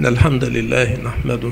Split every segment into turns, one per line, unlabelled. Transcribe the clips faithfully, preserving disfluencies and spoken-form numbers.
إن الحمد لله نحمده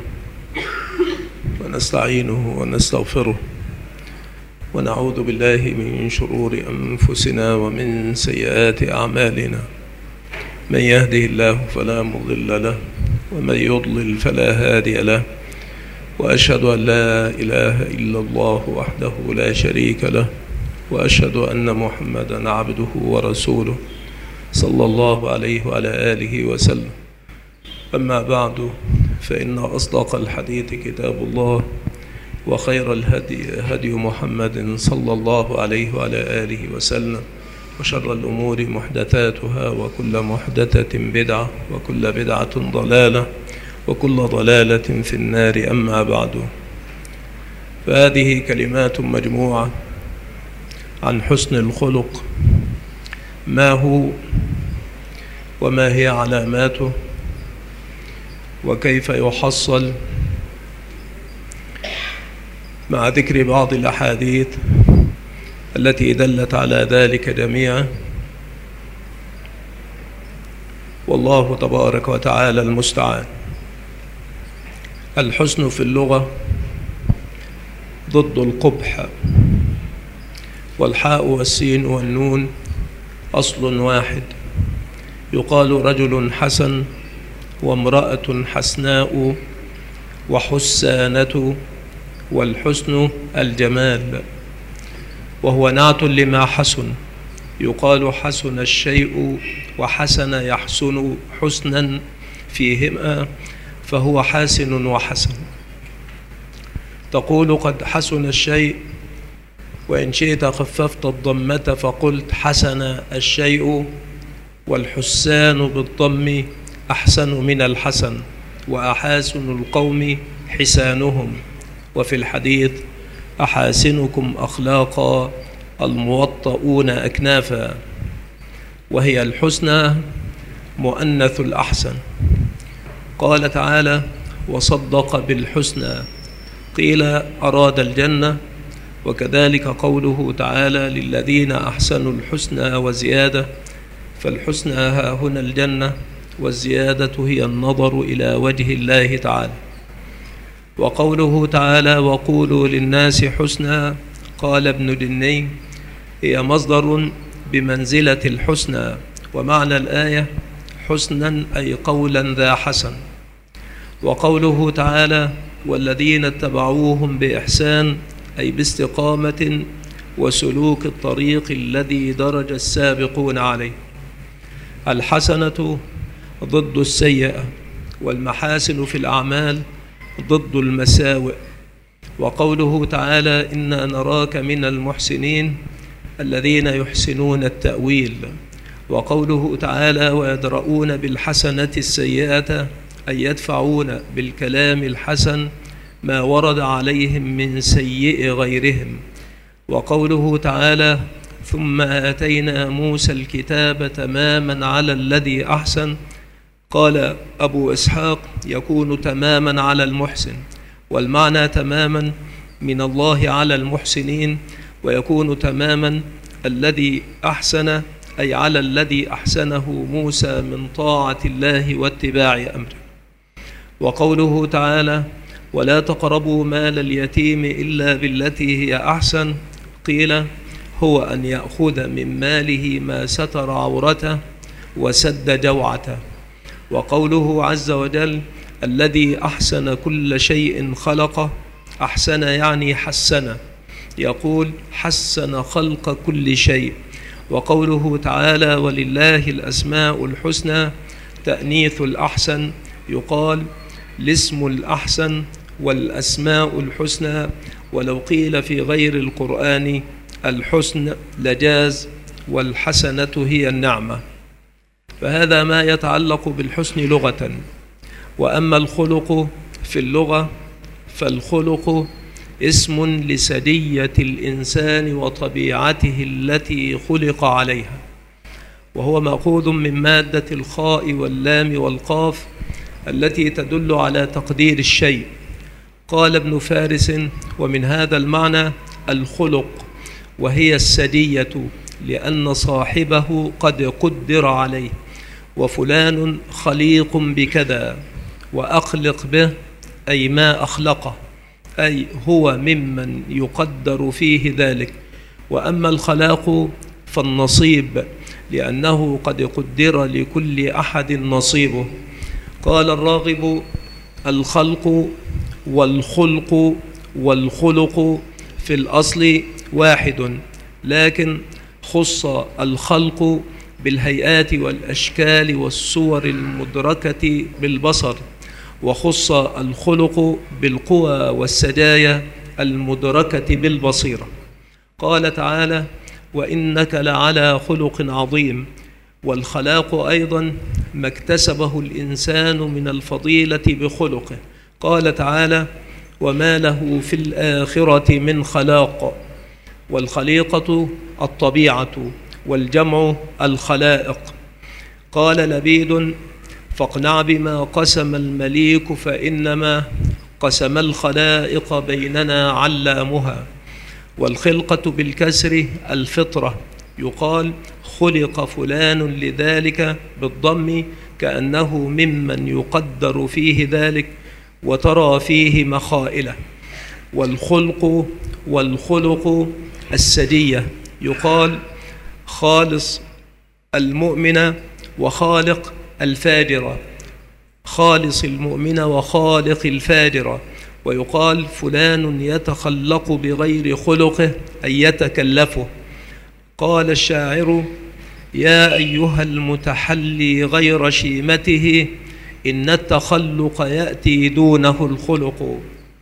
ونستعينه ونستغفره ونعوذ بالله من شرور أنفسنا ومن سيئات أعمالنا. من يهده الله فلا مضل له ومن يضلل فلا هادي له، وأشهد أن لا إله إلا الله وحده لا شريك له، وأشهد أن محمدا عبده ورسوله صلى الله عليه وعلى آله وسلم. أما بعد، فإن أصدق الحديث كتاب الله، وخير الهدي هدي محمد صلى الله عليه وعلى آله وسلم، وشر الأمور محدثاتها، وكل محدثة بدعة، وكل بدعة ضلالة، وكل ضلالة في النار. أما بعد، فهذه كلمات مجموعة عن حسن الخلق، ما هو وما هي علاماته وكيف يحصل، مع ذكر بعض الأحاديث التي دلت على ذلك جميعا، والله تبارك وتعالى المستعان. الحسن في اللغة ضد القبح، والحاء والسين والنون أصل واحد. يقال رجل حسن، وامرأة حسناء، وحسانة، والحسن الجمال، وهو نعت لما حسن. يقال حسن الشيء وحسن يحسن حسنا فيهما، فهو حاسن وحسن. تقول قد حسن الشيء، وإن شئت خففت الضمة فقلت حسن الشيء، والحسان بالضم أحسن من الحسن، وأحاسن القوم حسانهم. وفي الحديث أحاسنكم أخلاقا الموطؤون أكنافا، وهي الحسنى مؤنث الأحسن. قال تعالى: وصدق بالحسنى، قيل أراد الجنة. وكذلك قوله تعالى: للذين أحسنوا الحسنى وزيادة، فالحسنى ها هنا الجنة، والزيادة هي النظر إلى وجه الله تعالى. وقوله تعالى: وقولوا للناس حسنا، قال ابن جني: هي مصدر بمنزلة الحسنى، ومعنى الآية حسنا أي قولا ذا حسن. وقوله تعالى: والذين اتبعوهم بإحسان، أي باستقامة وسلوك الطريق الذي درج السابقون عليه. الحسنة ضد السيئة، والمحاسن في الأعمال ضد المساوئ. وقوله تعالى: إنا نراك من المحسنين، الذين يحسنون التأويل. وقوله تعالى: ويدرؤون بالحسنة السيئة، أي يدفعون بالكلام الحسن ما ورد عليهم من سيئ غيرهم. وقوله تعالى: ثم آتينا موسى الكتاب تماما على الذي أحسن. قال أبو إسحاق: يكون تماما على المحسن، والمعنى تماما من الله على المحسنين، ويكون تماما الذي أحسن، أي على الذي أحسنه موسى من طاعة الله واتباع أمره. وقوله تعالى: ولا تقربوا مال اليتيم إلا بالتي هي أحسن. قيل: هو أن يأخذ من ماله ما ستر عورته وسد جوعته. وقوله عز وجل: الذي أحسن كل شيء خلقه. أحسن يعني حسن، يقول حسن خلق كل شيء. وقوله تعالى: ولله الأسماء الحسنى، تأنيث الأحسن، يقال الاسم الأحسن والأسماء الحسنى. ولو قيل في غير القرآن الحسن لجاز، والحسنة هي النعمة. فهذا ما يتعلق بالحسن لغة. وأما الخلق في اللغة، فالخلق اسم لسجية الإنسان وطبيعته التي خلق عليها، وهو مأخوذ من مادة الخاء واللام والقاف التي تدل على تقدير الشيء. قال ابن فارس: ومن هذا المعنى الخلق، وهي السجية، لأن صاحبه قد قدر عليه، وفلان خليق بكذا، وأخلق به أي ما أخلقه، أي هو ممن يقدر فيه ذلك. وأما الخلاق فالنصيب، لأنه قد قدر لكل أحد نصيبه. قال الراغب: الخلق والخلق والخلق في الأصل واحد، لكن خص الخلق بالهيئات والأشكال والصور المدركة بالبصر، وخص الخلق بالقوى والسجايا المدركة بالبصيرة. قال تعالى: وإنك لعلى خلق عظيم. والخلاق أيضا ما اكتسبه الإنسان من الفضيلة بخلقه. قال تعالى: وما له في الآخرة من خلاق. والخليقة الطبيعة، والجمع الخلائق. قال لبيد: فاقنع بما قسم المليك، فإنما قسم الخلائق بيننا علامها. والخلقة بالكسر الفطرة، يقال خلق فلان لذلك بالضم، كأنه ممن يقدر فيه ذلك وترى فيه مخائله. والخلق والخلق السجية، يقال خالص المؤمن وخالق الفاجر، خالص المؤمن وخالق الفاجر. ويقال فلان يتخلق بغير خلقه أي يتكلفه. قال الشاعر: يا أيها المتحلي غير شيمته، إن التخلق يأتي دونه الخلق.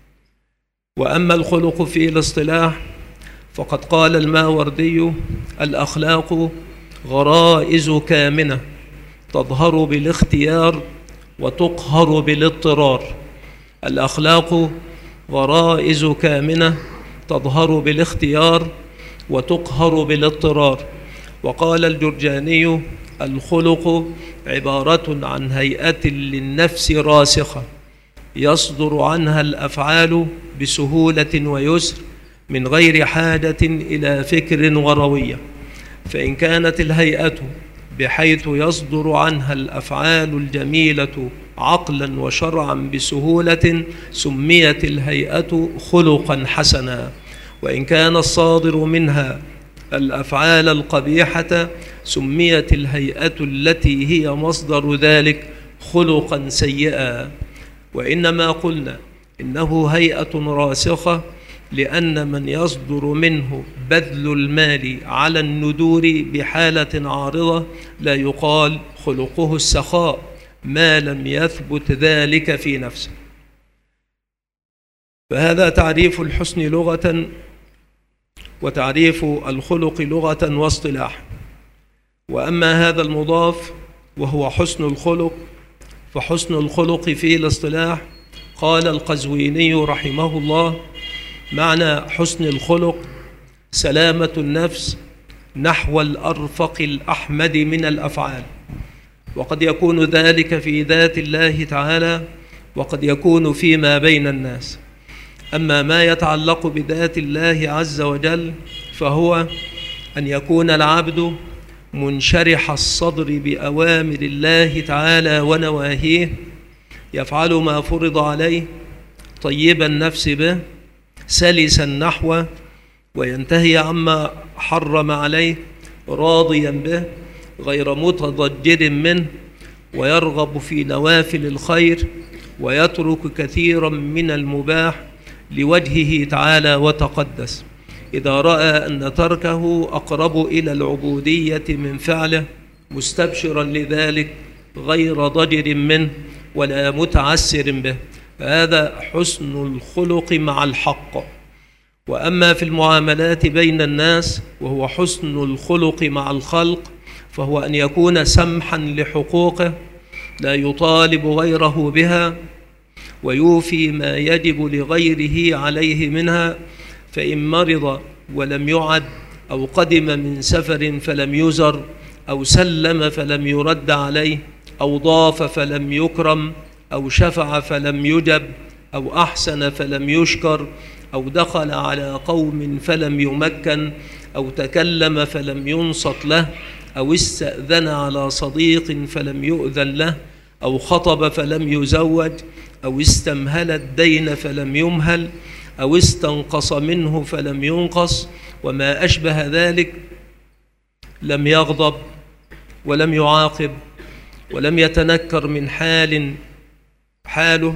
وأما الخلق في الاصطلاح فقد قال الماوردي: الأخلاق غرائز كامنة تظهر بالاختيار وتقهر بالاضطرار. الأخلاق غرائز كامنة تظهر بالاختيار وتقهر بالاضطرار. وقال الجرجاني: الخلق عبارة عن هيئة للنفس راسخة يصدر عنها الأفعال بسهولة ويسر من غير حاجة إلى فكر وروية. فإن كانت الهيئة بحيث يصدر عنها الأفعال الجميلة عقلا وشرعا بسهولة، سميت الهيئة خلقا حسنا. وإن كان الصادر منها الأفعال القبيحة، سميت الهيئة التي هي مصدر ذلك خلقا سيئا. وإنما قلنا إنه هيئة راسخة لأن من يصدر منه بذل المال على الندور بحالة عارضة لا يقال خلقه السخاء ما لم يثبت ذلك في نفسه. فهذا تعريف الحسن لغة، وتعريف الخلق لغة واصطلاحا. وأما هذا المضاف وهو حسن الخلق، فحسن الخلق في الاصطلاح قال القزويني رحمه الله: معنى حسن الخلق سلامة النفس نحو الأرفق الأحمد من الأفعال. وقد يكون ذلك في ذات الله تعالى، وقد يكون فيما بين الناس. أما ما يتعلق بذات الله عز وجل فهو أن يكون العبد منشرح الصدر بأوامر الله تعالى ونواهيه، يفعل ما فرض عليه طيب النفس به سلسا نحوه، وينتهي عما حرم عليه راضيا به غير متضجر منه، ويرغب في نوافل الخير ويترك كثيرا من المباح لوجهه تعالى وتقدس، إذا رأى أن تركه أقرب إلى العبودية من فعله، مستبشرا لذلك غير ضجر منه ولا متعسر به. فهذا حسن الخلق مع الحق. وأما في المعاملات بين الناس وهو حسن الخلق مع الخلق، فهو أن يكون سمحا لحقوقه لا يطالب غيره بها، ويوفي ما يجب لغيره عليه منها. فإن مرض ولم يعد، أو قدم من سفر فلم يزر، أو سلم فلم يرد عليه، أو ضاف فلم يكرم، أو شفع فلم يجب، أو أحسن فلم يشكر، أو دخل على قوم فلم يمكن، أو تكلم فلم ينصت له، أو استأذن على صديق فلم يؤذن له، أو خطب فلم يزوج، أو استمهل الدين فلم يمهل، أو استنقص منه فلم ينقص وما أشبه ذلك، لم يغضب ولم يعاقب ولم يتنكر من حال حاله،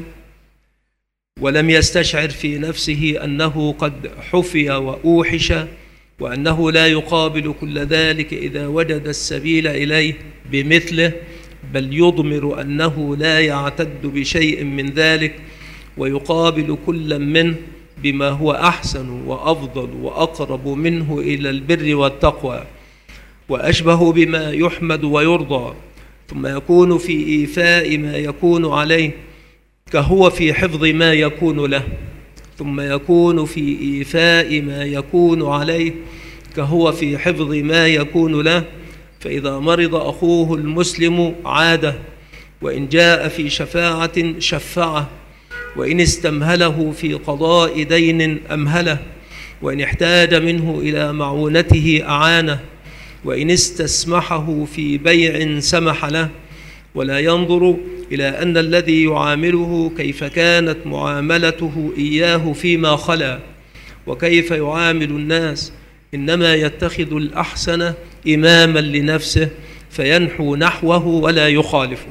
ولم يستشعر في نفسه أنه قد حفي وأوحش، وأنه لا يقابل كل ذلك إذا وجد السبيل إليه بمثله، بل يضمر أنه لا يعتد بشيء من ذلك، ويقابل كل منه بما هو أحسن وأفضل وأقرب منه إلى البر والتقوى وأشبه بما يحمد ويرضى، ثم يكون في إيفاء ما يكون عليه كهو في حفظ ما يكون له، ثم يكون في إيفاء ما يكون عليه كهو في حفظ ما يكون له. فإذا مرض أخوه المسلم عاده، وإن جاء في شفاعة شفعه، وإن استمهله في قضاء دين أمهله، وإن احتاج منه إلى معونته أعانه، وإن استسمحه في بيع سمح له، ولا ينظر إلى أن الذي يعامله كيف كانت معاملته إياه فيما خلا وكيف يعامل الناس، إنما يتخذ الأحسن إماما لنفسه فينحو نحوه ولا يخالفه.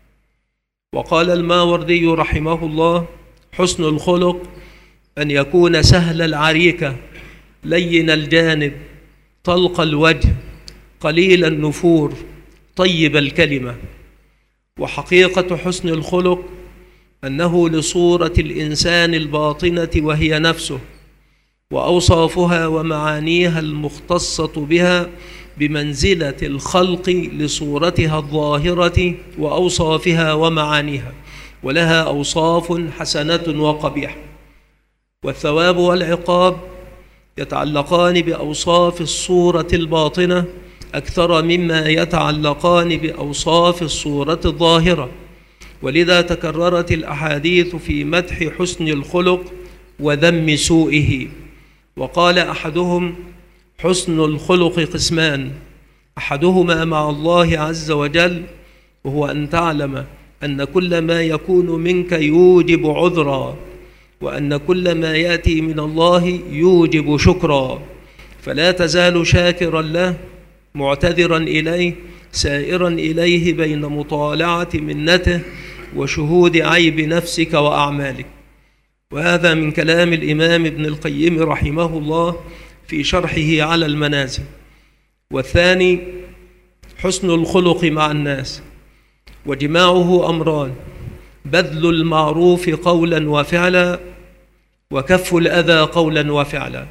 وقال الماوردي رحمه الله: حسن الخلق أن يكون سهل العريكة، لين الجانب، طلق الوجه، قليل النفور، طيب الكلمة. وحقيقة حسن الخلق أنه لصورة الإنسان الباطنة وهي نفسه، وأوصافها ومعانيها المختصة بها بمنزلة الخلق لصورتها الظاهرة وأوصافها ومعانيها، ولها أوصاف حسنة وقبيحة. والثواب والعقاب يتعلقان بأوصاف الصورة الباطنة أكثر مما يتعلقان بأوصاف الصورة الظاهرة، ولذا تكررت الأحاديث في مدح حسن الخلق وذم سوءه. وقال أحدهم: حسن الخلق قسمان، أحدهما مع الله عز وجل، وهو أن تعلم أن كل ما يكون منك يوجب عذرا، وأن كل ما يأتي من الله يوجب شكرا، فلا تزال شاكرا له معتذرا إليه سائرا إليه بين مطالعة منته وشهود عيب نفسك وأعمالك. وهذا من كلام الإمام ابن القيم رحمه الله في شرحه على المنازل. والثاني حسن الخلق مع الناس، وجماعه أمران: بذل المعروف قولا وفعلا، وكف الأذى قولا وفعلا.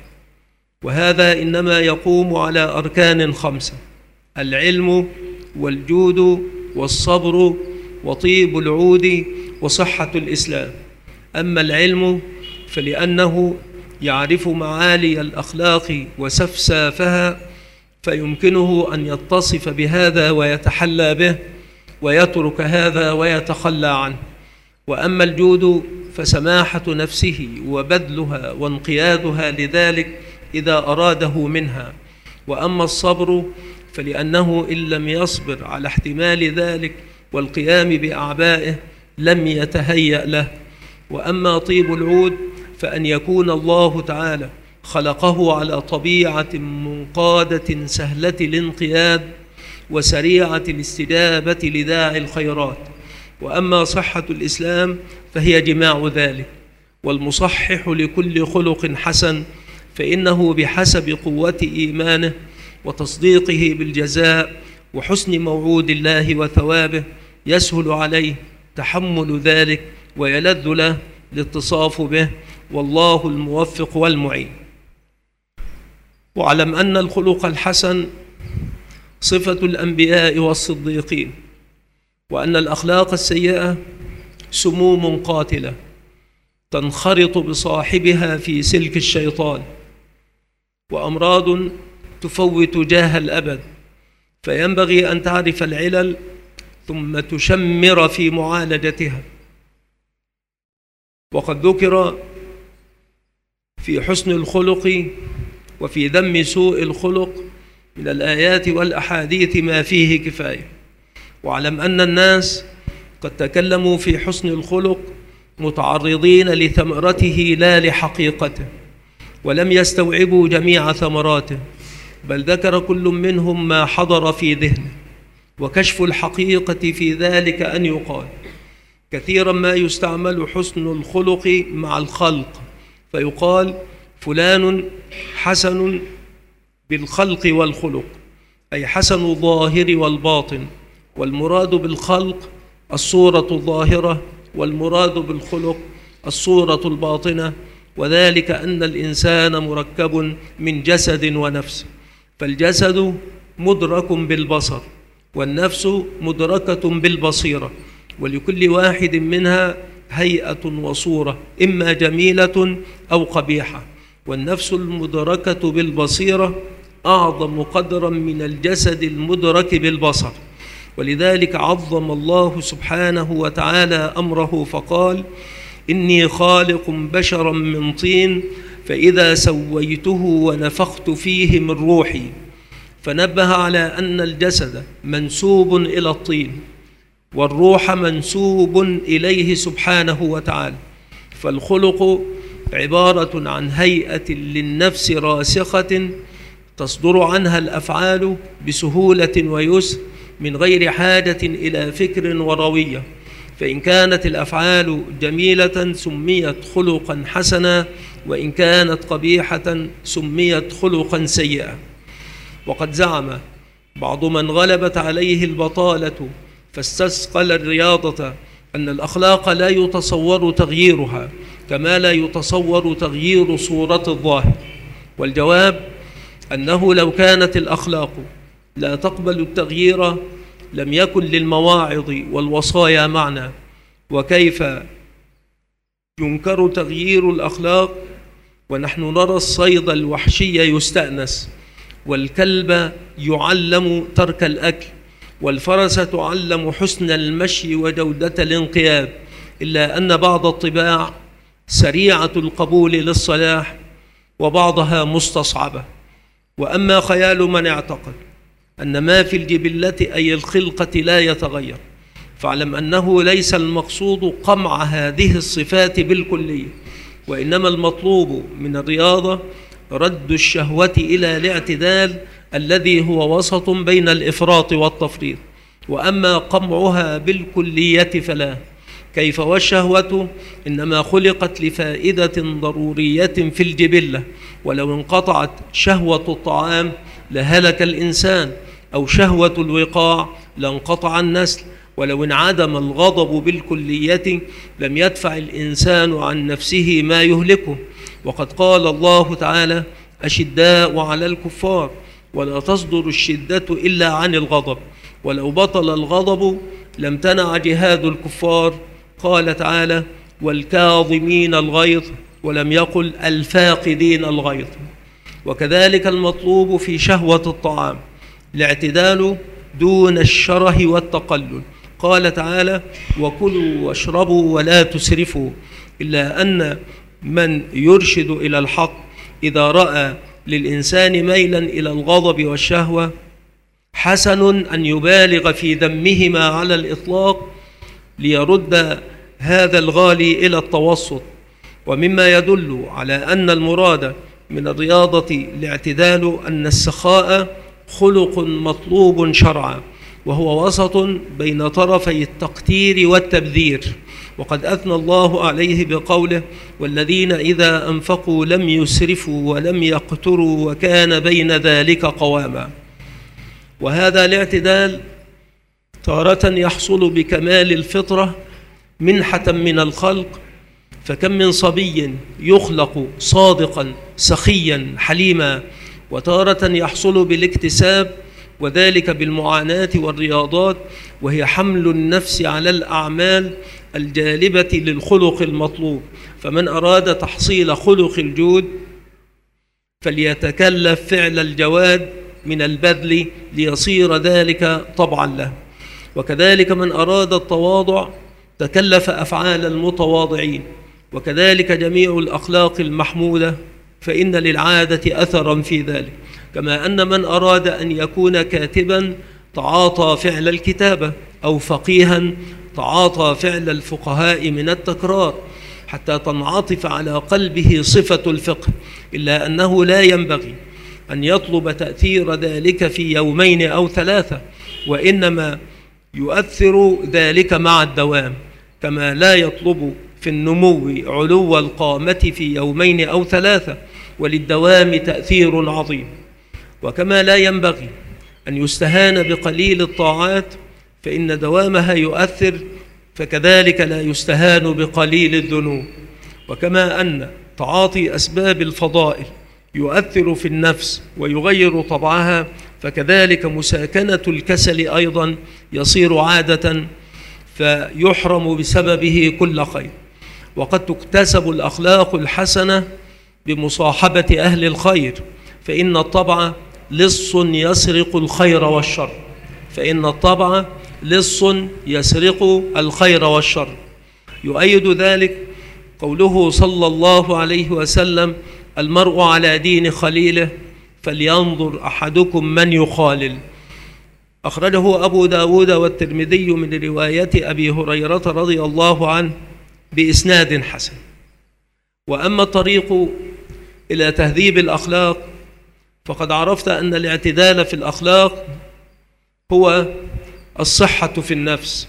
وهذا إنما يقوم على أركان خمسة: العلم والجود والصبر وطيب العود وصحة الإسلام. أما العلم فلأنه يعرف معالي الأخلاق وسفسافها، فيمكنه أن يتصف بهذا ويتحلى به، ويترك هذا ويتخلى عنه. وأما الجود فسماحة نفسه وبذلها وانقيادها لذلك إذا أراده منها. وأما الصبر فلأنه إن لم يصبر على احتمال ذلك والقيام بأعبائه لم يتهيأ له. وأما طيب العود فأن يكون الله تعالى خلقه على طبيعة منقادة سهلة الانقياد وسريعة الاستجابة لداعي الخيرات. وأما صحة الإسلام فهي جماع ذلك. والمصحح لكل خلق حسن فإنه بحسب قوة إيمانه وتصديقه بالجزاء وحسن موعود الله وثوابه يسهل عليه تحمل ذلك ويلذ له الاتصاف به، والله الموفق والمعين. واعلم أن الخلق الحسن صفة الأنبياء والصديقين، وأن الأخلاق السيئة سموم قاتلة تنخرط بصاحبها في سلك الشيطان، وأمراض تفوت جاه الأبد، فينبغي أن تعرف العلل ثم تشمر في معالجتها. وقد ذكر في حسن الخلق وفي ذم سوء الخلق من الآيات والأحاديث ما فيه كفاية. واعلم أن الناس قد تكلموا في حسن الخلق متعرضين لثمرته لا لحقيقته، ولم يستوعبوا جميع ثمراته، بل ذكر كل منهم ما حضر في ذهنه. وكشف الحقيقة في ذلك أن يقال: كثيرا ما يستعمل حسن الخلق مع الخلق، فيقال فلان حسن بالخلق والخلق، أي حسن الظاهر والباطن، والمراد بالخلق الصورة الظاهرة، والمراد بالخلق الصورة الباطنة، وذلك أن الإنسان مركب من جسد ونفس، فالجسد مدرك بالبصر، والنفس مدركة بالبصيرة، ولكل واحد منها هيئة وصورة إما جميلة أو قبيحة، والنفس المدركة بالبصيرة أعظم قدرا من الجسد المدرك بالبصر. ولذلك عظم الله سبحانه وتعالى أمره فقال: إني خالق بشرا من طين فإذا سويته ونفخت فيه من روحي، فنبه على أن الجسد منسوب إلى الطين، والروح منسوب إليه سبحانه وتعالى. فالخلق عبارة عن هيئة للنفس راسخة تصدر عنها الأفعال بسهولة ويسر من غير حاجة إلى فكر وروية، فإن كانت الأفعال جميلة سميت خلقا حسنا، وإن كانت قبيحة سميت خلقا سيئا. وقد زعم بعض من غلبت عليه البطالة فاستثقل الرياضة أن الأخلاق لا يتصور تغييرها كما لا يتصور تغيير صورة الظاهر، والجواب أنه لو كانت الأخلاق لا تقبل التغيير لم يكن للمواعظ والوصايا معنى. وكيف ينكر تغيير الأخلاق ونحن نرى الصيد الوحشي يستأنس، والكلب يعلم ترك الأكل، والفرس تعلم حسن المشي وجودة الانقياد، إلا أن بعض الطباع سريعة القبول للصلاح وبعضها مستصعبة. وأما خيال من اعتقد أن ما في الجبلة أي الخلقة لا يتغير، فاعلم أنه ليس المقصود قمع هذه الصفات بالكلية، وإنما المطلوب من الرياضة رد الشهوة إلى الاعتدال الذي هو وسط بين الإفراط والتفريط. وأما قمعها بالكلية فلا، كيف والشهوة إنما خلقت لفائدة ضرورية في الجبلة، ولو انقطعت شهوة الطعام لهلك الإنسان، أو شهوة الوقاع لانقطع النسل، ولو انعدم الغضب بالكلية لم يدفع الإنسان عن نفسه ما يهلكه. وقد قال الله تعالى: أشداء على الكفار، ولا تصدر الشدة إلا عن الغضب، ولو بطل الغضب لم تنع جهاد الكفار. قال تعالى: والكاظمين الغيظ، ولم يقل الفاقدين الغيظ. وكذلك المطلوب في شهوة الطعام الاعتدال دون الشره والتقلل. قال تعالى: وكلوا واشربوا ولا تسرفوا، إلا أن من يرشد إلى الحق إذا رأى للإنسان ميلا إلى الغضب والشهوة حسن أن يبالغ في ذمهما على الإطلاق ليرد هذا الغالي إلى التوسط. ومما يدل على أن المراد من الرياضة الاعتدال أن السخاء خلق مطلوب شرعا، وهو وسط بين طرفي التقتير والتبذير. وقد أثنى الله عليه بقوله: والذين إذا أنفقوا لم يسرفوا ولم يقتروا وكان بين ذلك قواما. وهذا الاعتدال تارة يحصل بكمال الفطرة منحة من الخلق، فكم من صبي يخلق صادقا سخيا حليما، وتارة يحصل بالاكتساب، وذلك بالمعاناة والرياضات، وهي حمل النفس على الأعمال الجالبة للخلق المطلوب. فمن أراد تحصيل خلق الجود فليتكلف فعل الجواد من البذل ليصير ذلك طبعا له. وكذلك من أراد التواضع تكلف أفعال المتواضعين. وكذلك جميع الأخلاق المحمودة فإن للعادة أثرا في ذلك، كما أن من أراد أن يكون كاتبا تعاطى فعل الكتابة، أو فقيها تعاطى فعل الفقهاء من التكرار حتى تنعطف على قلبه صفة الفقه، إلا أنه لا ينبغي أن يطلب تأثير ذلك في يومين أو ثلاثة، وإنما يؤثر ذلك مع الدوام، كما لا يطلب في النمو علو القامة في يومين أو ثلاثة، وللدوام تأثير عظيم. وكما لا ينبغي أن يستهان بقليل الطاعات فإن دوامها يؤثر، فكذلك لا يستهان بقليل الذنوب. وكما أن تعاطي أسباب الفضائل يؤثر في النفس ويغير طبعها، فكذلك مساكنة الكسل أيضا يصير عادة فيحرم بسببه كل خير. وقد تكتسب الأخلاق الحسنة بمصاحبة أهل الخير، فإن الطبع لص يسرق الخير والشر، فإن الطبع لص يسرق الخير والشر. يؤيد ذلك قوله صلى الله عليه وسلم: المرء على دين خليله فلينظر أحدكم من يخالل. أخرجه أبو داود والترمذي من رواية أبي هريرة رضي الله عنه بإسناد حسن. وأما الطريق إلى تهذيب الأخلاق فقد عرفت أن الاعتدال في الأخلاق هو الصحة في النفس،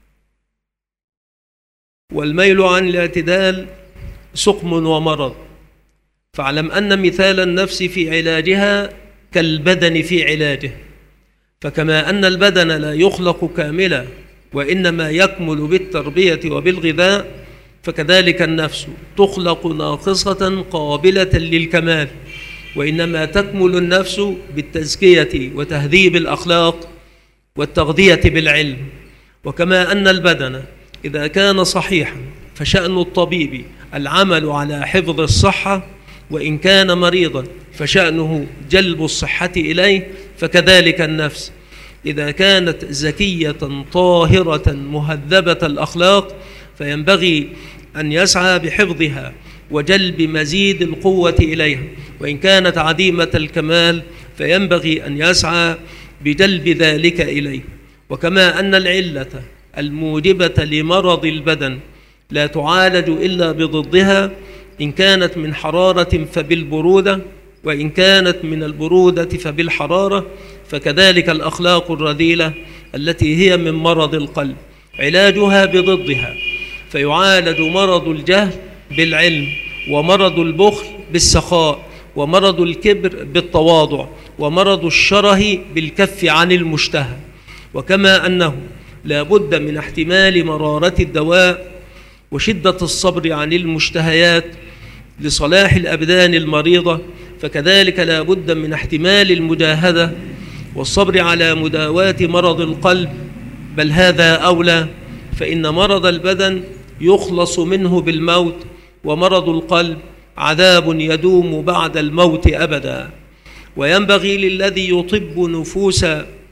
والميل عن الاعتدال سقم ومرض. فاعلم أن مثال النفس في علاجها كالبدن في علاجه، فكما أن البدن لا يخلق كاملا وإنما يكمل بالتربية وبالغذاء، فكذلك النفس تخلق ناقصة قابلة للكمال، وإنما تكمل النفس بالتزكية وتهذيب الأخلاق والتغذية بالعلم. وكما أن البدن إذا كان صحيحا فشأن الطبيب العمل على حفظ الصحة، وإن كان مريضا فشأنه جلب الصحة إليه، فكذلك النفس إذا كانت زكية طاهرة مهذبة الأخلاق فينبغي أن يسعى بحفظها وجلب مزيد القوة إليها، وإن كانت عديمة الكمال فينبغي أن يسعى بجلب ذلك إليه. وكما أن العلة الموجبة لمرض البدن لا تعالج إلا بضدها، إن كانت من حرارة فبالبرودة، وإن كانت من البرودة فبالحرارة، فكذلك الأخلاق الرذيلة التي هي من مرض القلب علاجها بضدها، فيعالج مرض الجهل بالعلم، ومرض البخل بالسخاء، ومرض الكبر بالتواضع، ومرض الشره بالكف عن المشتهى. وكما أنه لا بد من احتمال مرارة الدواء وشدة الصبر عن المشتهيات لصلاح الأبدان المريضة، فكذلك لا بد من احتمال المجاهدة والصبر على مداواة مرض القلب، بل هذا أولى، فإن مرض البدن يخلص منه بالموت، ومرض القلب عذاب يدوم بعد الموت أبدا. وينبغي للذي يطب نفوس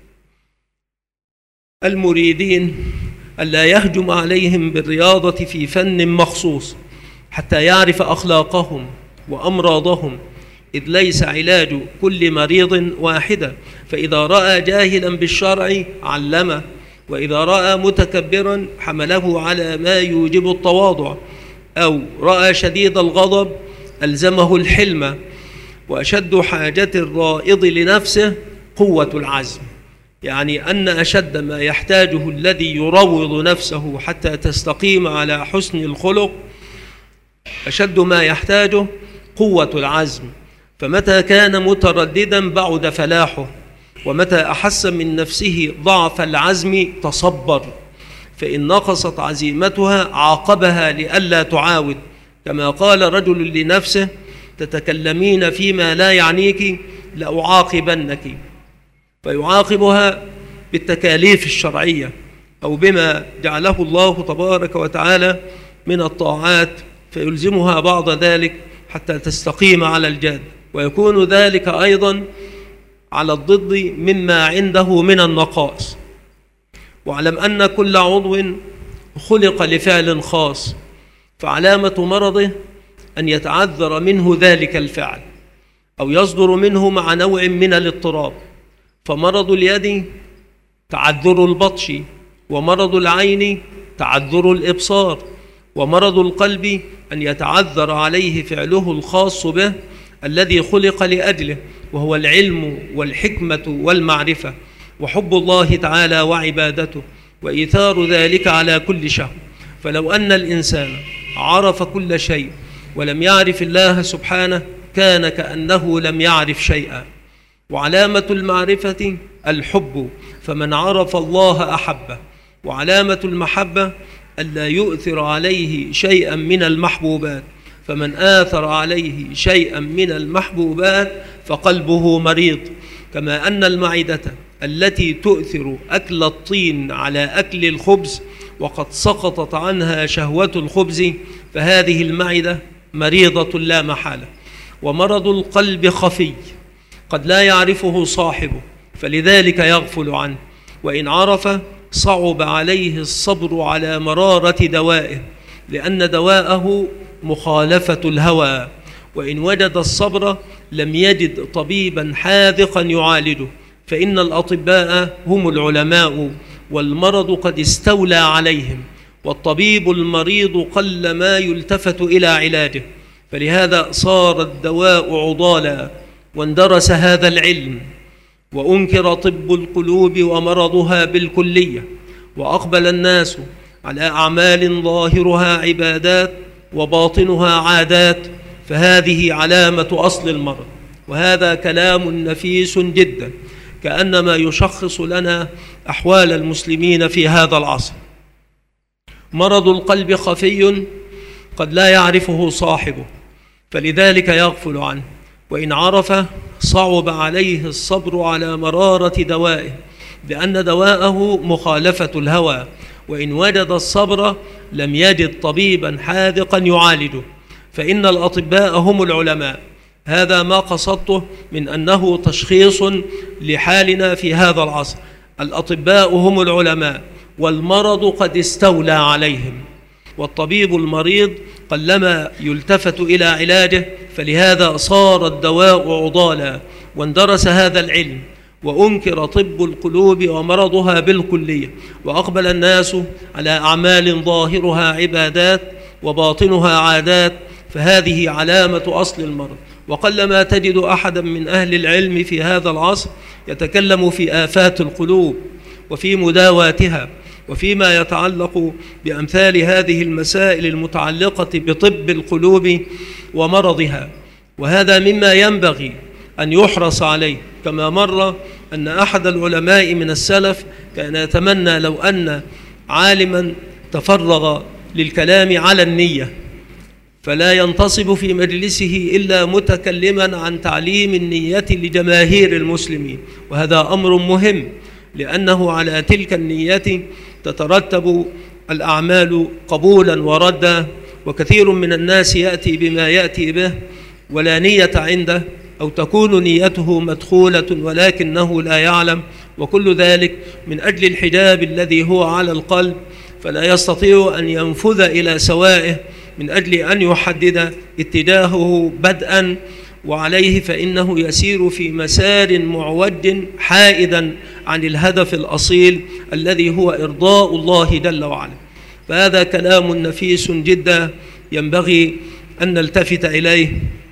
المريدين ألا يهجم عليهم بالرياضة في فن مخصوص حتى يعرف أخلاقهم وأمراضهم، إذ ليس علاج كل مريض واحدة، فإذا رأى جاهلا بالشرع علمه، وإذا رأى متكبرا حمله على ما يوجب التواضع، أو رأى شديد الغضب ألزمه الحلم. وأشد حاجة الرائض لنفسه قوة العزم، يعني أن أشد ما يحتاجه الذي يروض نفسه حتى تستقيم على حسن الخلق، أشد ما يحتاجه قوة العزم. فمتى كان مترددا بعد فلاحه، ومتى أحس من نفسه ضعف العزم تصبر، فإن نقصت عزيمتها عاقبها لئلا تعاود، كما قال رجل لنفسه: تتكلمين فيما لا يعنيك لأعاقبنك، فيعاقبها بالتكاليف الشرعية أو بما جعله الله تبارك وتعالى من الطاعات، فيلزمها بعض ذلك حتى تستقيم على الجاد، ويكون ذلك أيضا على الضد مما عنده من النقائص. واعلم أن كل عضو خلق لفعل خاص، فعلامة مرضه أن يتعذر منه ذلك الفعل أو يصدر منه مع نوع من الاضطراب. فمرض اليد تعذر البطش، ومرض العين تعذر الإبصار، ومرض القلب أن يتعذر عليه فعله الخاص به الذي خلق لأجله، وهو العلم والحكمة والمعرفة وحب الله تعالى وعبادته وإيثار ذلك على كل شهوة. فلو أن الإنسان عرف كل شيء ولم يعرف الله سبحانه كان كأنه لم يعرف شيئا. وعلامة المعرفة الحب، فمن عرف الله أحبه. وعلامة المحبة ألا يؤثر عليه شيئا من المحبوبات، فمن آثر عليه شيئا من المحبوبات فقلبه مريض. كما أن المعدة التي تؤثر أكل الطين على أكل الخبز وقد سقطت عنها شهوة الخبز فهذه المعدة مريضة لا محالة. ومرض القلب خفي قد لا يعرفه صاحبه فلذلك يغفل عنه، وإن عرف صعب عليه الصبر على مرارة دوائه، لأن دواءه مخالفة الهوى. وإن وجد الصبر لم يجد طبيبا حاذقا يعالجه، فإن الأطباء هم العلماء والمرض قد استولى عليهم، والطبيب المريض قل ما يلتفت إلى علاجه. فلهذا صار الدواء عضالا واندرس هذا العلم، وأنكر طب القلوب ومرضها بالكلية، وأقبل الناس على أعمال ظاهرها عبادات وباطنها عادات، فهذه علامة أصل المرض. وهذا كلام نفيس جدا، كأنما يشخص لنا أحوال المسلمين في هذا العصر. مرض القلب خفي قد لا يعرفه صاحبه فلذلك يغفل عنه، وإن عرف صعب عليه الصبر على مرارة دوائه، لأن دواءه مخالفة الهوى. وإن وجد الصبر لم يجد طبيبا حاذقا يعالجه، فإن الأطباء هم العلماء. هذا ما قصدته من أنه تشخيص لحالنا في هذا العصر. الأطباء هم العلماء والمرض قد استولى عليهم، والطبيب المريض قلما يلتفت إلى علاجه، فلهذا صار الدواء عضالا واندرس هذا العلم، وأنكر طب القلوب ومرضها بالكلية، وأقبل الناس على أعمال ظاهرها عبادات وباطنها عادات، فهذه علامة أصل المرض. وقلما تجد أحدا من أهل العلم في هذا العصر يتكلم في آفات القلوب وفي مداواتها وفيما يتعلق بأمثال هذه المسائل المتعلقة بطب القلوب ومرضها، وهذا مما ينبغي أن يحرص عليه. كما مر أن أحد العلماء من السلف كان يتمنى لو أن عالما تفرغ للكلام على النية فلا ينتصب في مجلسه إلا متكلما عن تعليم النية لجماهير المسلمين، وهذا أمر مهم، لأنه على تلك النية تترتب الأعمال قبولا وردا. وكثير من الناس يأتي بما يأتي به ولا نية عنده، أو تكون نيته مدخولة ولكنه لا يعلم، وكل ذلك من أجل الحجاب الذي هو على القلب، فلا يستطيع أن ينفذ إلى سوائه من أجل أن يحدد اتجاهه بدءا، وعليه فإنه يسير في مسار معوج حائدا عن الهدف الأصيل الذي هو إرضاء الله جل وعلا. فهذا كلام نفيس جدا ينبغي أن نلتفت إليه.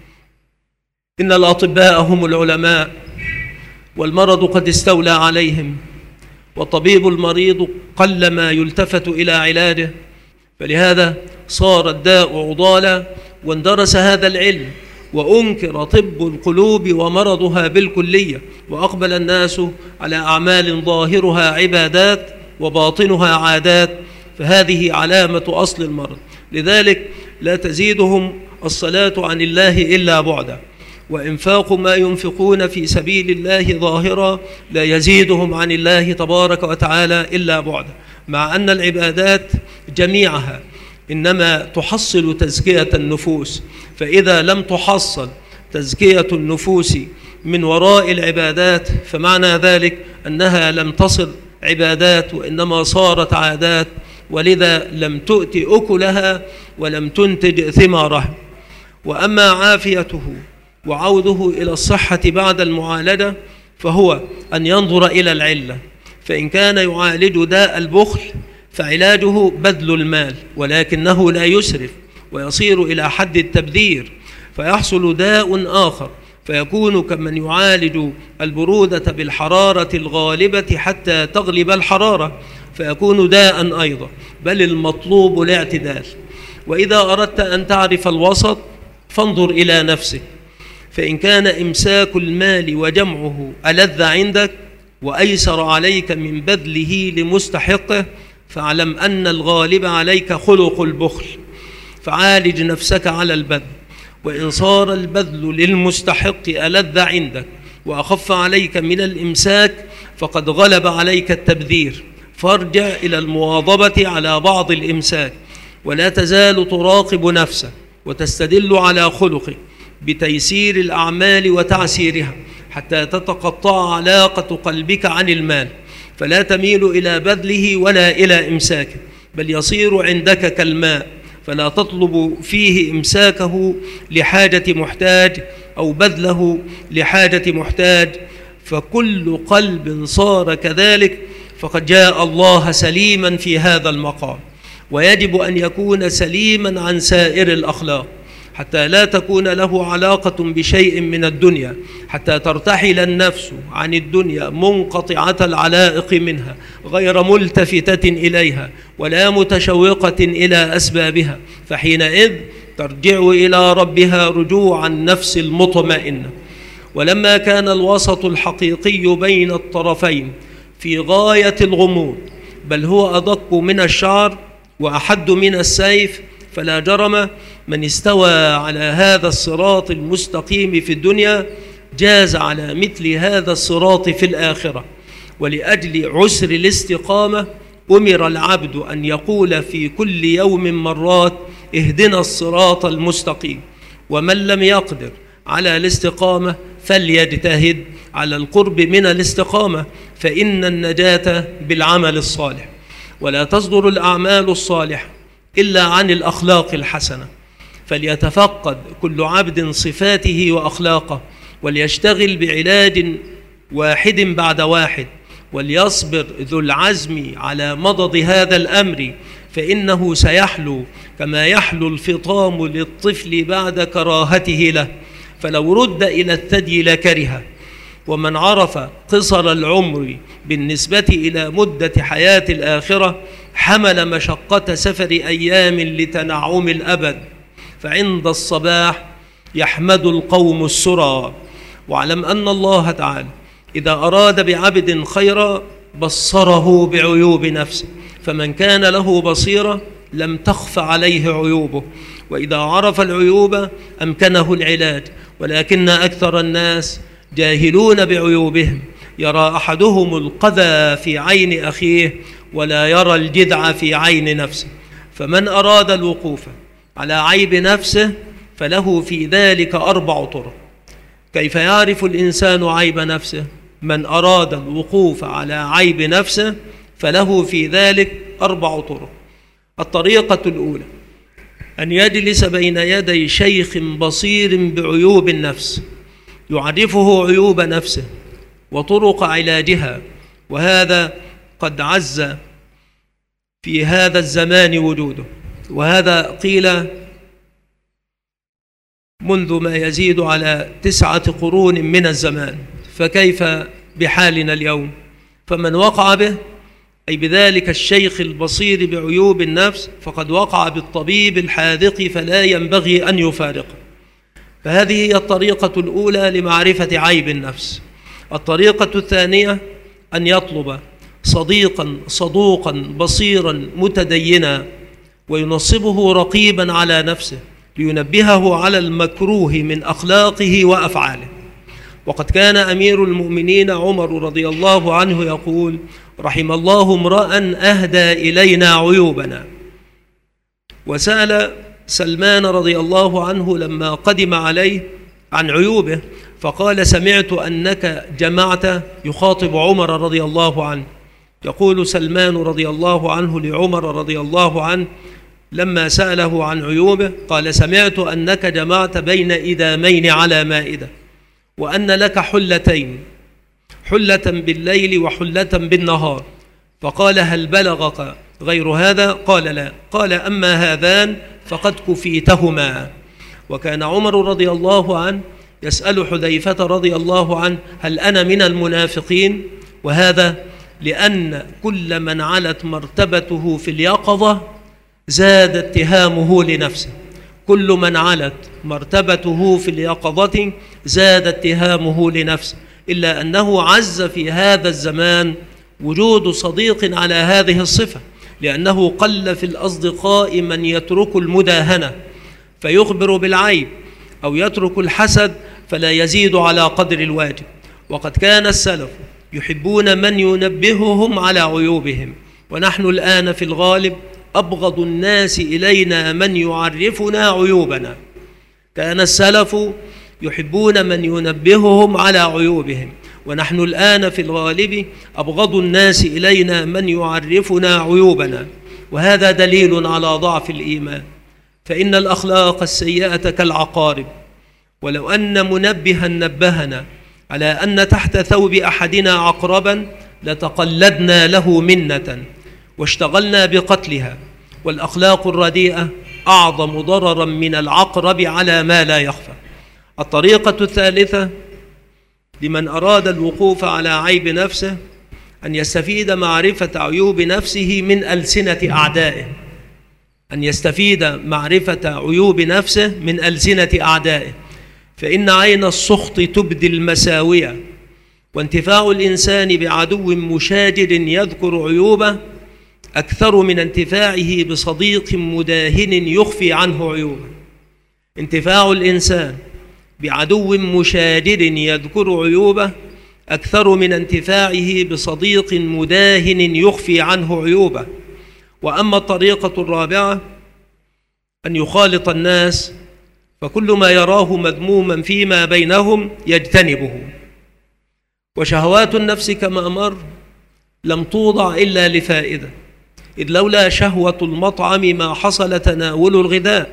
إن الأطباء هم العلماء والمرض قد استولى عليهم، والطبيب المريض قلما يلتفت إلى علاجه، فلهذا صار الداء عضالا واندرس هذا العلم، وأنكر طب القلوب ومرضها بالكلية، وأقبل الناس على أعمال ظاهرها عبادات وباطنها عادات، فهذه علامة أصل المرض. لذلك لا تزيدهم الصلاة عن الله إلا بعدا، وإنفاق ما ينفقون في سبيل الله ظاهرا لا يزيدهم عن الله تبارك وتعالى إلا بعدا، مع أن العبادات جميعها إنما تحصل تزكية النفوس، فإذا لم تحصل تزكية النفوس من وراء العبادات فمعنى ذلك أنها لم تصل عبادات وإنما صارت عادات، ولذا لم تؤت أكلها ولم تنتج ثمارها. وأما عافيته وعوده إلى الصحة بعد المعالجة فهو أن ينظر إلى العلة، فإن كان يعالج داء البخل فعلاجه بذل المال، ولكنه لا يسرف ويصير إلى حد التبذير، فيحصل داء آخر، فيكون كمن يعالج البرودة بالحرارة الغالبة حتى تغلب الحرارة، فيكون داء أيضا، بل المطلوب الاعتدال. وإذا أردت أن تعرف الوسط فانظر إلى نفسك، فإن كان إمساك المال وجمعه ألذ عندك وأيسر عليك من بذله لمستحقه، فاعلم أن الغالب عليك خلق البخل، فعالج نفسك على البذل. وإن صار البذل للمستحق ألذ عندك وأخف عليك من الإمساك، فقد غلب عليك التبذير، فارجع إلى المواظبة على بعض الإمساك، ولا تزال تراقب نفسك وتستدل على خلقك بتيسير الأعمال وتعسيرها، حتى تتقطع علاقة قلبك عن المال، فلا تميل إلى بذله ولا إلى إمساكه، بل يصير عندك كالماء، فلا تطلب فيه إمساكه لحاجة محتاج أو بذله لحاجة محتاج. فكل قلب صار كذلك فقد جاء الله سليما في هذا المقام، ويجب أن يكون سليما عن سائر الأخلاق، حتى لا تكون له علاقة بشيء من الدنيا، حتى ترتحل النفس عن الدنيا منقطعة العلائق منها، غير ملتفتة إليها ولا متشوقة إلى أسبابها، فحينئذ ترجع إلى ربها رجوع النفس المطمئنة. ولما كان الوسط الحقيقي بين الطرفين في غاية الغموض، بل هو أدق من الشعر وأحد من السيف، فلا جرم من استوى على هذا الصراط المستقيم في الدنيا جاز على مثل هذا الصراط في الآخرة. ولأجل عسر الاستقامة أمر العبد أن يقول في كل يوم مرات اهدنا الصراط المستقيم. ومن لم يقدر على الاستقامة فليجتهد على القرب من الاستقامة، فإن النجاة بالعمل الصالح. ولا تصدر الأعمال الصالحة إلا عن الأخلاق الحسنة، فليتفقد كل عبد صفاته وأخلاقه، وليشتغل بعلاج واحد بعد واحد، وليصبر ذو العزم على مضض هذا الأمر، فإنه سيحلو كما يحلو الفطام للطفل بعد كراهته له، فلو رد إلى الثدي لكره. ومن عرف قصر العمر بالنسبة إلى مدة حياة الآخرة حمل مشقة سفر أيام لتنعم الأبد، فعند الصباح يحمد القوم السرى. واعلم أن الله تعالى إذا أراد بعبد خيرا بصره بعيوب نفسه، فمن كان له بصيرة لم تخف عليه عيوبه، وإذا عرف العيوب أمكنه العلاج، ولكن أكثر الناس جاهلون بعيوبهم، يرى أحدهم القذى في عين أخيه ولا يرى الجدع في عين نفسه. فمن أراد الوقوف على عيب نفسه فله في ذلك أربع طرق. كيف يعرف الإنسان عيب نفسه؟ من أراد الوقوف على عيب نفسه فله في ذلك أربع طرق. الطريقة الأولى أن يجلس بين يدي شيخ بصير بعيوب النفس يعرفه عيوب نفسه وطرق علاجها، وهذا قد عز في هذا الزمان وجوده، وهذا قيل منذ ما يزيد على تسعة قرون من الزمان، فكيف بحالنا اليوم؟ فمن وقع به أي بذلك الشيخ البصير بعيوب النفس فقد وقع بالطبيب الحاذق، فلا ينبغي أن يفارقه. فهذه هي الطريقة الأولى لمعرفة عيب النفس. الطريقة الثانية أن يطلب صديقا صدوقا بصيرا متدينا وينصبه رقيبا على نفسه لينبهه على المكروه من أخلاقه وأفعاله. وقد كان أمير المؤمنين عمر رضي الله عنه يقول: رحم الله امرأ أهدى إلينا عيوبنا. وسأل سلمان رضي الله عنه لما قدم عليه عن عيوبه فقال: سمعت أنك جمعت، يخاطب عمر رضي الله عنه. يقول سلمان رضي الله عنه لعمر رضي الله عنه لما سأله عن عيوبه قال: سمعت أنك جمعت بين إدامين على مائدة، وأن لك حلتين، حلة بالليل وحلة بالنهار. فقال: هل بلغك غير هذا؟ قال لا. قال أما هذان فقد كفيتهما. وكان عمر رضي الله عنه يسأل حذيفة رضي الله عنه هل أنا من المنافقين؟ وهذا لأن كل من علت مرتبته في اليقظة زاد اتهامه لنفسه. كل من علت مرتبته في اليقظة زاد اتهامه لنفسه، إلا أنه عز في هذا الزمان وجود صديق على هذه الصفة، لأنه قل في الأصدقاء من يترك المداهنة فيخبر بالعيب، أو يترك الحسد فلا يزيد على قدر الواجب. وقد كان السلف يحبون من ينبههم على عيوبهم، ونحن الآن في الغالب أبغض الناس إلينا من يعرفنا عيوبنا. كان السلف يحبون من ينبههم على عيوبهم، ونحن الآن في الغالب أبغض الناس إلينا من يعرفنا عيوبنا، وهذا دليل على ضعف الإيمان. فإن الأخلاق السيئة كالعقارب، ولو أن منبها نبهنا على أن تحت ثوب أحدنا عقربا لتقلدنا له منة واشتغلنا بقتلها. والأخلاق الرديئة أعظم ضررا من العقرب على ما لا يخفى. الطريقة الثالثة لمن أراد الوقوف على عيب نفسه أن يستفيد معرفة عيوب نفسه من ألسنة أعدائه. أن يستفيد معرفة عيوب نفسه من ألسنة أعدائه، فإن عين السخط تبدي المساوية، وانتفاع الإنسان بعدو مشاجر يذكر عيوبه أكثر من انتفاعه بصديق مداهن يخفي عنه عيوبه. انتفاع الإنسان بعدو مشاجر يذكر عيوبه أكثر من انتفاعه بصديق مداهن يخفي عنه عيوبه. وأما الطريقة الرابعة أن يخالط الناس، فكل ما يراه مذموما فيما بينهم يجتنبه. وشهوات النفس كما مر لم توضع إلا لفائدة، إذ لولا شهوة المطعم ما حصل تناول الغذاء،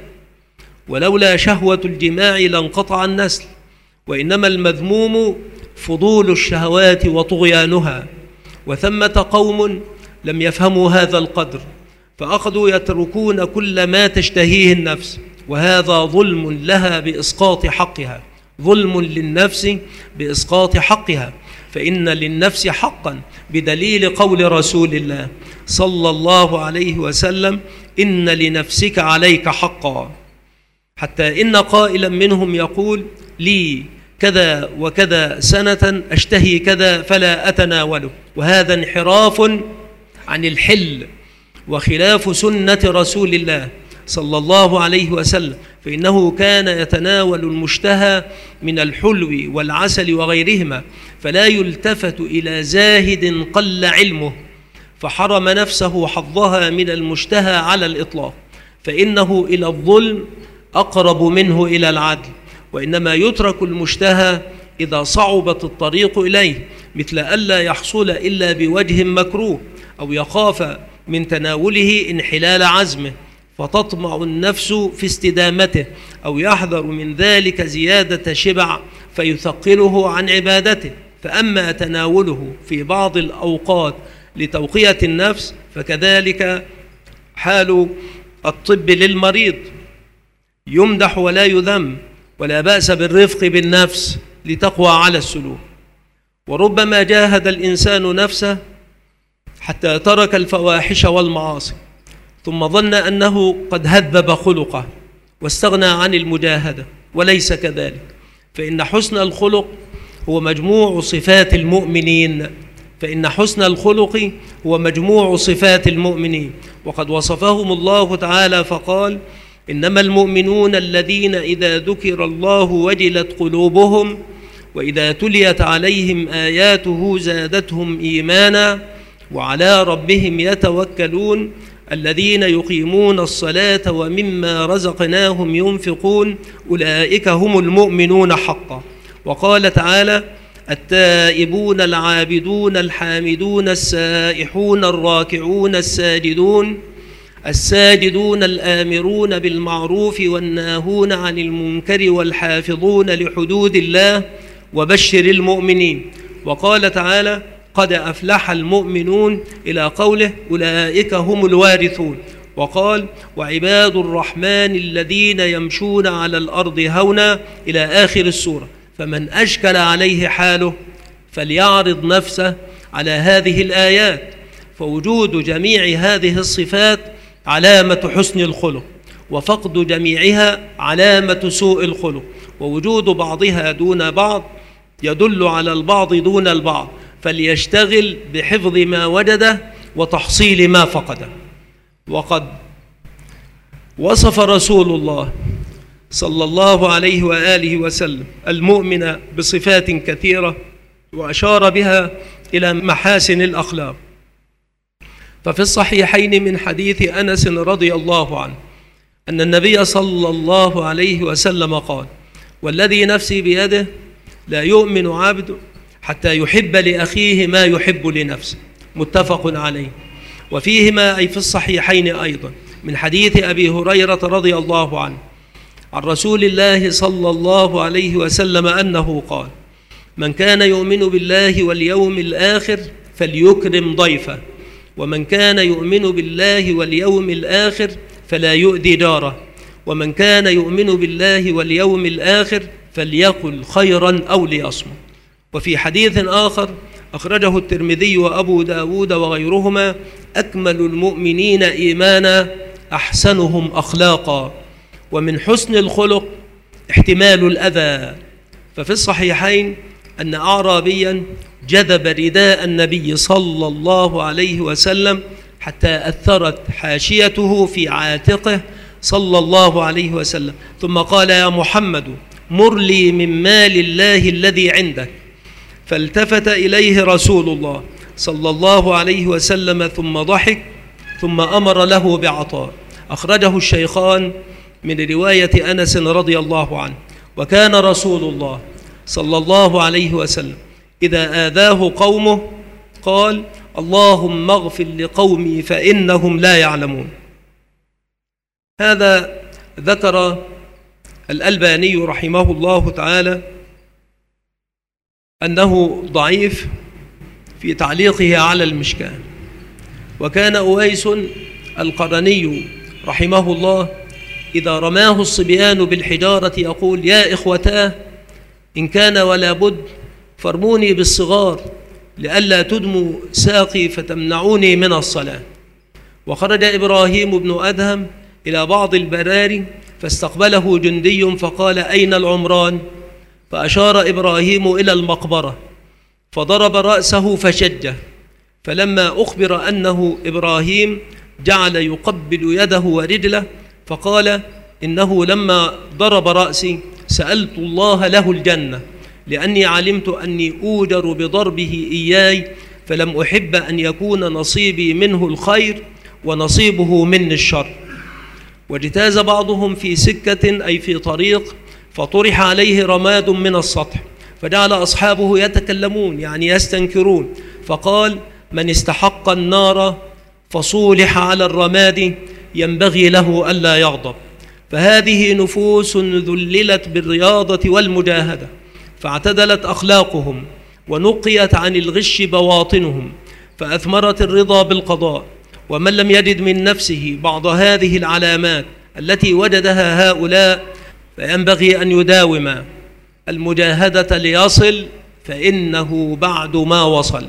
ولولا شهوة الجماع لانقطع النسل. وإنما المذموم فضول الشهوات وطغيانها، وثمة قوم لم يفهموا هذا القدر فأخذوا يتركون كل ما تشتهيه النفس، وهذا ظلم لها بإسقاط حقها، ظلم للنفس بإسقاط حقها. فإن للنفس حقا بدليل قول رسول الله صلى الله عليه وسلم إن لنفسك عليك حقا، حتى إن قائلا منهم يقول لي كذا وكذا سنة أشتهي كذا فلا أتناوله، وهذا انحراف عن الحل وخلاف سنة رسول الله صلى الله عليه وسلم، فإنه كان يتناول المشتهى من الحلو والعسل وغيرهما، فلا يلتفت إلى زاهد قل علمه فحرم نفسه حظها من المشتهى على الإطلاق، فإنه إلى الظلم أقرب منه إلى العدل. وإنما يترك المشتهى إذا صعبت الطريق إليه، مثل ألا يحصل إلا بوجه مكروه، أو يخاف من تناوله انحلال عزمه فتطمع النفس في استدامته، أو يحذر من ذلك زيادة شبع فيثقله عن عبادته. فأما تناوله في بعض الأوقات لتوقية النفس فكذلك حال الطب للمريض، يمدح ولا يذم، ولا بأس بالرفق بالنفس لتقوى على السلوك. وربما جاهد الإنسان نفسه حتى ترك الفواحش والمعاصي ثم ظن أنه قد هذب خلقه واستغنى عن المجاهدة، وليس كذلك، فإن حسن الخلق هو مجموع صفات المؤمنين فإن حسن الخلق هو مجموع صفات المؤمنين. وقد وصفهم الله تعالى فقال إنما المؤمنون الذين إذا ذكر الله وجلت قلوبهم وإذا تليت عليهم آياته زادتهم إيمانا وعلى ربهم يتوكلون الذين يقيمون الصلاة ومما رزقناهم ينفقون أولئك هم المؤمنون حقا. وقال تعالى التائبون العابدون الحامدون السائحون الراكعون الساجدون الساجدون الآمرون بالمعروف والناهون عن المنكر والحافظون لحدود الله وبشر المؤمنين. وقال تعالى قد أفلح المؤمنون إلى قوله أولئك هم الوارثون، وقال وعباد الرحمن الذين يمشون على الأرض هونا إلى آخر السورة. فمن أشكل عليه حاله فليعرض نفسه على هذه الآيات، فوجود جميع هذه الصفات علامة حسن الخلق، وفقد جميعها علامة سوء الخلق، ووجود بعضها دون بعض يدل على البعض دون البعض، فليشتغل بحفظ ما وجده وتحصيل ما فقده. وقد وصف رسول الله صلى الله عليه وآله وسلم المؤمن بصفات كثيرة، وأشار بها إلى محاسن الأخلاق. ففي الصحيحين من حديث أنس رضي الله عنه أن النبي صلى الله عليه وسلم قال والذي نفسي بيده لا يؤمن عبد حتى يحب لأخيه ما يحب لنفسه، متفق عليه. وفيهما أي في الصحيحين أيضا من حديث أبي هريرة رضي الله عنه عن رسول الله صلى الله عليه وسلم أنه قال من كان يؤمن بالله واليوم الآخر فليكرم ضيفه، ومن كان يؤمن بالله واليوم الآخر فلا يؤذي جاره، ومن كان يؤمن بالله واليوم الآخر فليقل خيرا أو ليصمت. وفي حديث آخر أخرجه الترمذي وأبو داود وغيرهما أكمل المؤمنين إيمانا أحسنهم أخلاقا. ومن حسن الخلق احتمال الأذى، ففي الصحيحين أن أعرابيا جذب رداء النبي صلى الله عليه وسلم حتى أثرت حاشيته في عاتقه صلى الله عليه وسلم، ثم قال يا محمد مر لي من مال الله الذي عندك، فالتفت إليه رسول الله صلى الله عليه وسلم ثم ضحك ثم أمر له بعطاء. أخرجه الشيخان من رواية أنس رضي الله عنه. وكان رسول الله صلى الله عليه وسلم إذا آذاه قومه قال اللهم اغفر لقومي فإنهم لا يعلمون. هذا ذكر الألباني رحمه الله تعالى أنه ضعيف في تعليقه على المشكاة. وكان أويس القرني رحمه الله إذا رماه الصبيان بالحجارة يقول يا إخوتاه إن كان ولا بد فارموني بالصغار لئلا تدموا ساقي فتمنعوني من الصلاة. وخرج إبراهيم بن أدهم إلى بعض البراري فاستقبله جندي فقال أين العمران؟ فأشار إبراهيم إلى المقبرة فضرب رأسه فشجه، فلما أخبر أنه إبراهيم جعل يقبل يده ورجله فقال إنه لما ضرب رأسي سألت الله له الجنة لأني علمت أني أوجر بضربه إياي، فلم أحب أن يكون نصيبي منه الخير ونصيبه مني الشر. واجتاز بعضهم في سكة أي في طريق فطرح عليه رماد من السطح فجعل أصحابه يتكلمون يعني يستنكرون، فقال من استحق النار فصولح على الرماد ينبغي له ألا يغضب. فهذه نفوس ذللت بالرياضة والمجاهدة فاعتدلت أخلاقهم ونقيت عن الغش بواطنهم فأثمرت الرضا بالقضاء. ومن لم يجد من نفسه بعض هذه العلامات التي وجدها هؤلاء فينبغي أن يداوم المجاهدة ليصل، فإنه بعد ما وصل.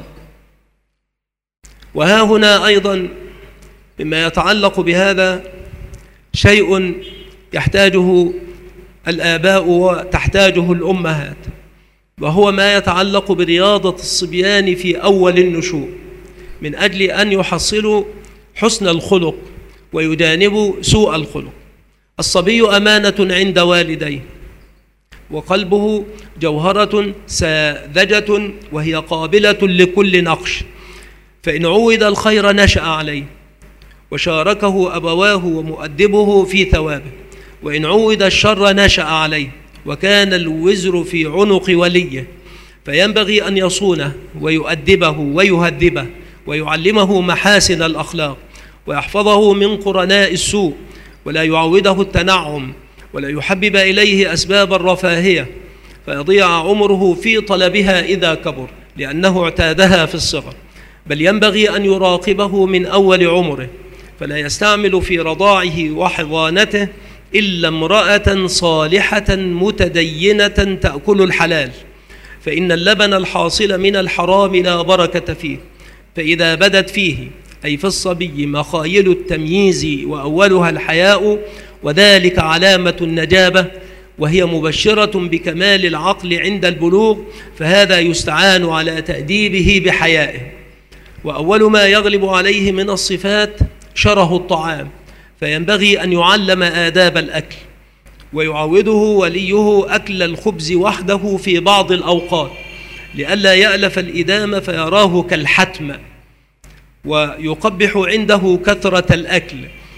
وها هنا أيضا مما يتعلق بهذا شيء يحتاجه الآباء وتحتاجه الأمهات، وهو ما يتعلق برياضة الصبيان في أول النشوء من أجل أن يحصلوا حسن الخلق ويجانبوا سوء الخلق. الصبي أمانة عند والديه، وقلبه جوهرة ساذجة وهي قابلة لكل نقش، فإن عود الخير نشأ عليه وشاركه أبواه ومؤدبه في ثوابه، وإن عود الشر نشأ عليه وكان الوزر في عنق وليه، فينبغي أن يصونه ويؤدبه ويهذبه ويعلمه محاسن الأخلاق ويحفظه من قرناء السوء، ولا يعوده التنعم ولا يحبب إليه أسباب الرفاهية فيضيع عمره في طلبها إذا كبر، لأنه اعتادها في الصغر، بل ينبغي أن يراقبه من أول عمره، فلا يستعمل في رضاعه وحضانته إلا امرأة صالحة متدينة تأكل الحلال، فإن اللبن الحاصل من الحرام لا بركة فيه. فإذا بدت فيه أي في الصبي مخايل التمييز وأولها الحياء، وذلك علامة النجابة وهي مبشرة بكمال العقل عند البلوغ، فهذا يستعان على تأديبه بحيائه. وأول ما يغلب عليه من الصفات شره الطعام، فينبغي أن يعلم آداب الأكل، ويعوده وليه أكل الخبز وحده في بعض الأوقات لئلا يألف الإدام فيراه كالحتم، ويقبح عنده كثرة الأكل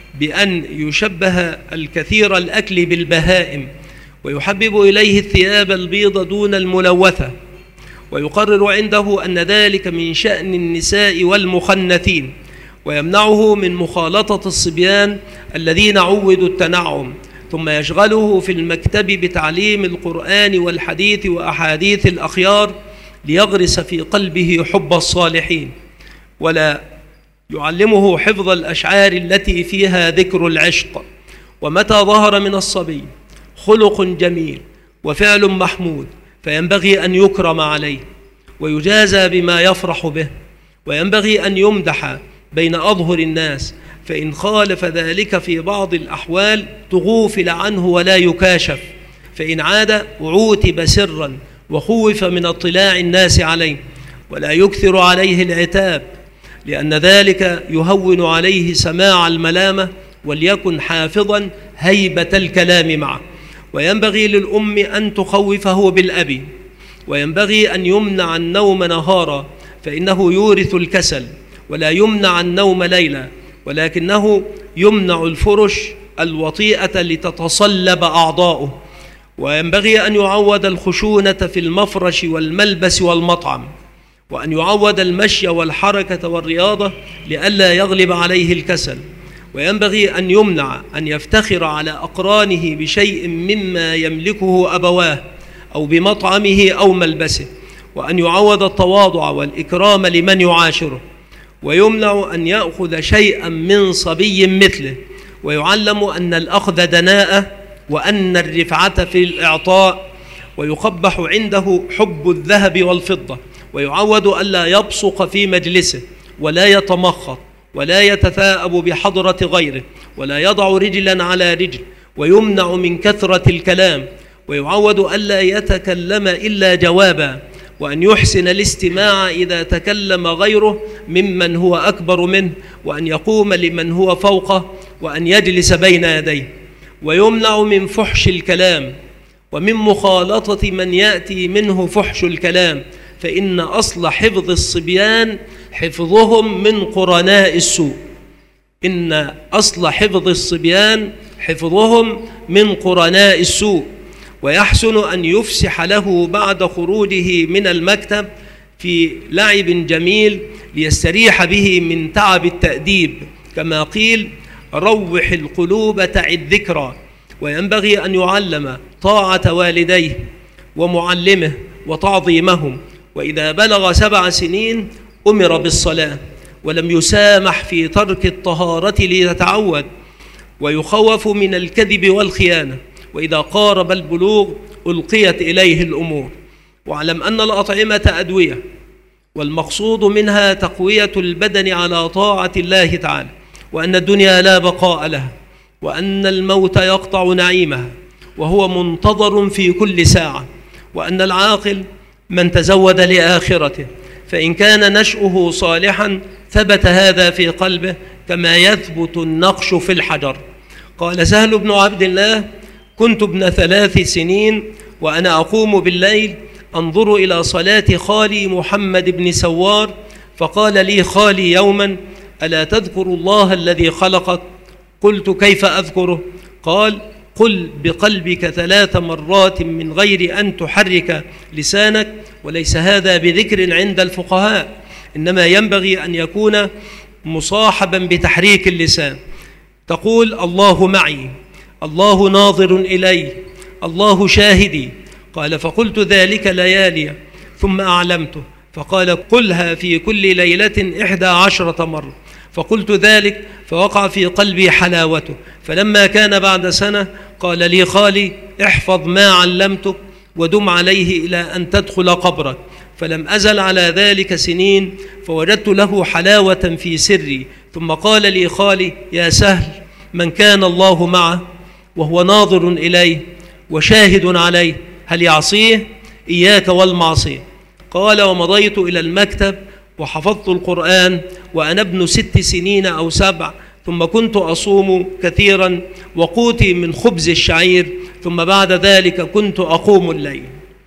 بأن يشبه الكثير الأكل بالبهائم، ويحبب إليه الثياب البيض دون الملوثة، ويقرر عنده أن ذلك من شأن النساء والمخنثين، ويمنعه من مخالطة الصبيان الذين عودوا التنعم، ثم يشغله في المكتب بتعليم القرآن والحديث وأحاديث الأخيار ليغرس في قلبه حب الصالحين، ولا يعلمه حفظ الأشعار التي فيها ذكر العشق. ومتى ظهر من الصبي خلق جميل وفعل محمود فينبغي أن يكرم عليه ويجازى بما يفرح به، وينبغي أن يمدح بين أظهر الناس، فإن خالف ذلك في بعض الأحوال تغوفل عنه ولا يكاشف، فإن عاد عوتب سرا وخوف من اطلاع الناس عليه، ولا يكثر عليه العتاب لأن ذلك يهون عليه سماع الملامة، وليكن حافظا هيبة الكلام معه. وينبغي للأم أن تخوفه بالأبي، وينبغي أن يمنع النوم نهارا فإنه يورث الكسل، ولا يمنع النوم ليلا ولكنه يمنع الفرش الوطيئة لتتصلب أعضاؤه. وينبغي أن يعود الخشونة في المفرش والملبس والمطعم، وأن يعود المشي والحركة والرياضة لئلا يغلب عليه الكسل. وينبغي أن يمنع أن يفتخر على أقرانه بشيء مما يملكه أبواه أو بمطعمه أو ملبسه، وأن يعود التواضع والإكرام لمن يعاشره. ويمنع أن يأخذ شيئا من صبي مثله، ويعلم أن الأخذ دناءة وأن الرفعة في الإعطاء، ويقبح عنده حب الذهب والفضة، ويعود ألا يبصق في مجلسه ولا يتمخط ولا يتثاءب بحضرة غيره ولا يضع رجلا على رجل، ويمنع من كثرة الكلام، ويعود ألا يتكلم إلا جوابا، وأن يحسن الاستماع إذا تكلم غيره ممن هو أكبر منه، وأن يقوم لمن هو فوقه، وأن يجلس بين يديه. ويمنع من فحش الكلام ومن مخالطة من يأتي منه فحش الكلام، فإن أصل حفظ الصبيان حفظهم من قرناء السوء. إن أصل حفظ الصبيان حفظهم من قرناء السوء. ويحسن أن يفسح له بعد خروجه من المكتب في لعب جميل ليستريح به من تعب التأديب، كما قيل: روح القلوب تعد ذكرى. وينبغي أن يعلم طاعة والديه ومعلمه وتعظيمهم، وإذا بلغ سبع سنين أمر بالصلاة، ولم يسامح في ترك الطهارة ليتعود، ويخوف من الكذب والخيانة، وإذا قارب البلوغ ألقيت إليه الأمور. واعلم أن الأطعمة أدوية، والمقصود منها تقوية البدن على طاعة الله تعالى، وأن الدنيا لا بقاء لها، وأن الموت يقطع نعيمها وهو منتظر في كل ساعة، وأن العاقل من تزود لآخرته، فإن كان نشأه صالحا ثبت هذا في قلبه كما يثبت النقش في الحجر. قال سهل بن عبد الله: كنت ابن ثلاث سنين وأنا أقوم بالليل أنظر إلى صلاة خالي محمد بن سوار، فقال لي خالي يوما: ألا تذكر الله الذي خلقك؟ قلت: كيف أذكره؟ قال: قل بقلبك ثلاث مرات من غير أن تحرك لسانك، وليس هذا بذكر عند الفقهاء، إنما ينبغي أن يكون مصاحبا بتحريك اللسان. تقول: الله معي، الله ناظر إلي، الله شاهدي. قال: فقلت ذلك ليالي ثم أعلمته،
فقال قلها في كل ليلة إحدى عشرة مرة. فقلت ذلك فوقع في قلبي حلاوته. فلما كان بعد سنة قال لي خالي احفظ ما علمتك ودم عليه إلى أن تدخل قبرك. فلم أزل على ذلك سنين فوجدت له حلاوة في سري. ثم قال لي خالي يا سهل من كان الله معه وهو ناظر إليه وشاهد عليه هل يعصيه؟ إياك والمعصية. قال ومضيت إلى المكتب وحفظت القرآن وأنا ابن ست سنين أو سبع. ثم كنت أصوم كثيرا وقوتي من خبز الشعير. ثم بعد ذلك كنت أقوم الليل.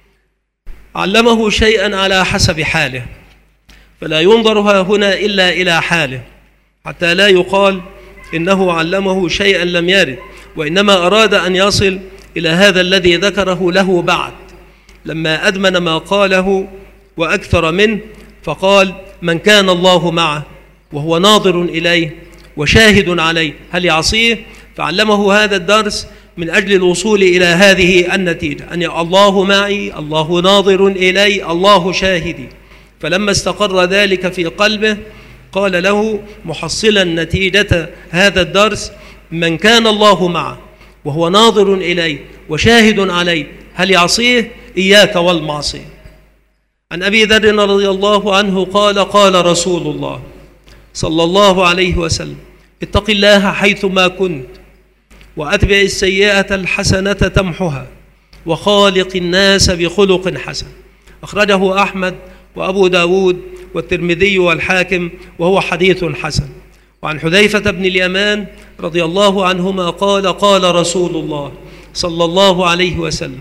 علمه شيئا على حسب حاله، فلا ينظر هنا إلا إلى حاله، حتى لا يقال إنه علمه شيئا لم يرد، وإنما أراد أن يصل إلى هذا الذي ذكره له بعد لما أدمن ما قاله وأكثر منه، فقال من كان الله معه وهو ناظر إليه وشاهد عليه هل يعصيه؟ فعلمه هذا الدرس من أجل الوصول إلى هذه النتيجة، أن الله معي، الله ناظر إلي، الله شاهدي. فلما استقر ذلك في قلبه قال له محصلا نتيجة هذا الدرس من كان الله معه وهو ناظر إلي وشاهد عليه هل يعصيه؟ إياك والمعصية. عن أبي ذر رضي الله عنه قال قال رسول الله صلى الله عليه وسلم اتق الله حيثما كنت وأتبع السيئة الحسنة تمحها وخالق الناس بخلق حسن. أخرجه أحمد وأبو داود والترمذي والحاكم وهو حديث حسن. وعن حذيفة بن اليمان رضي الله عنهما قال قال رسول الله صلى الله عليه وسلم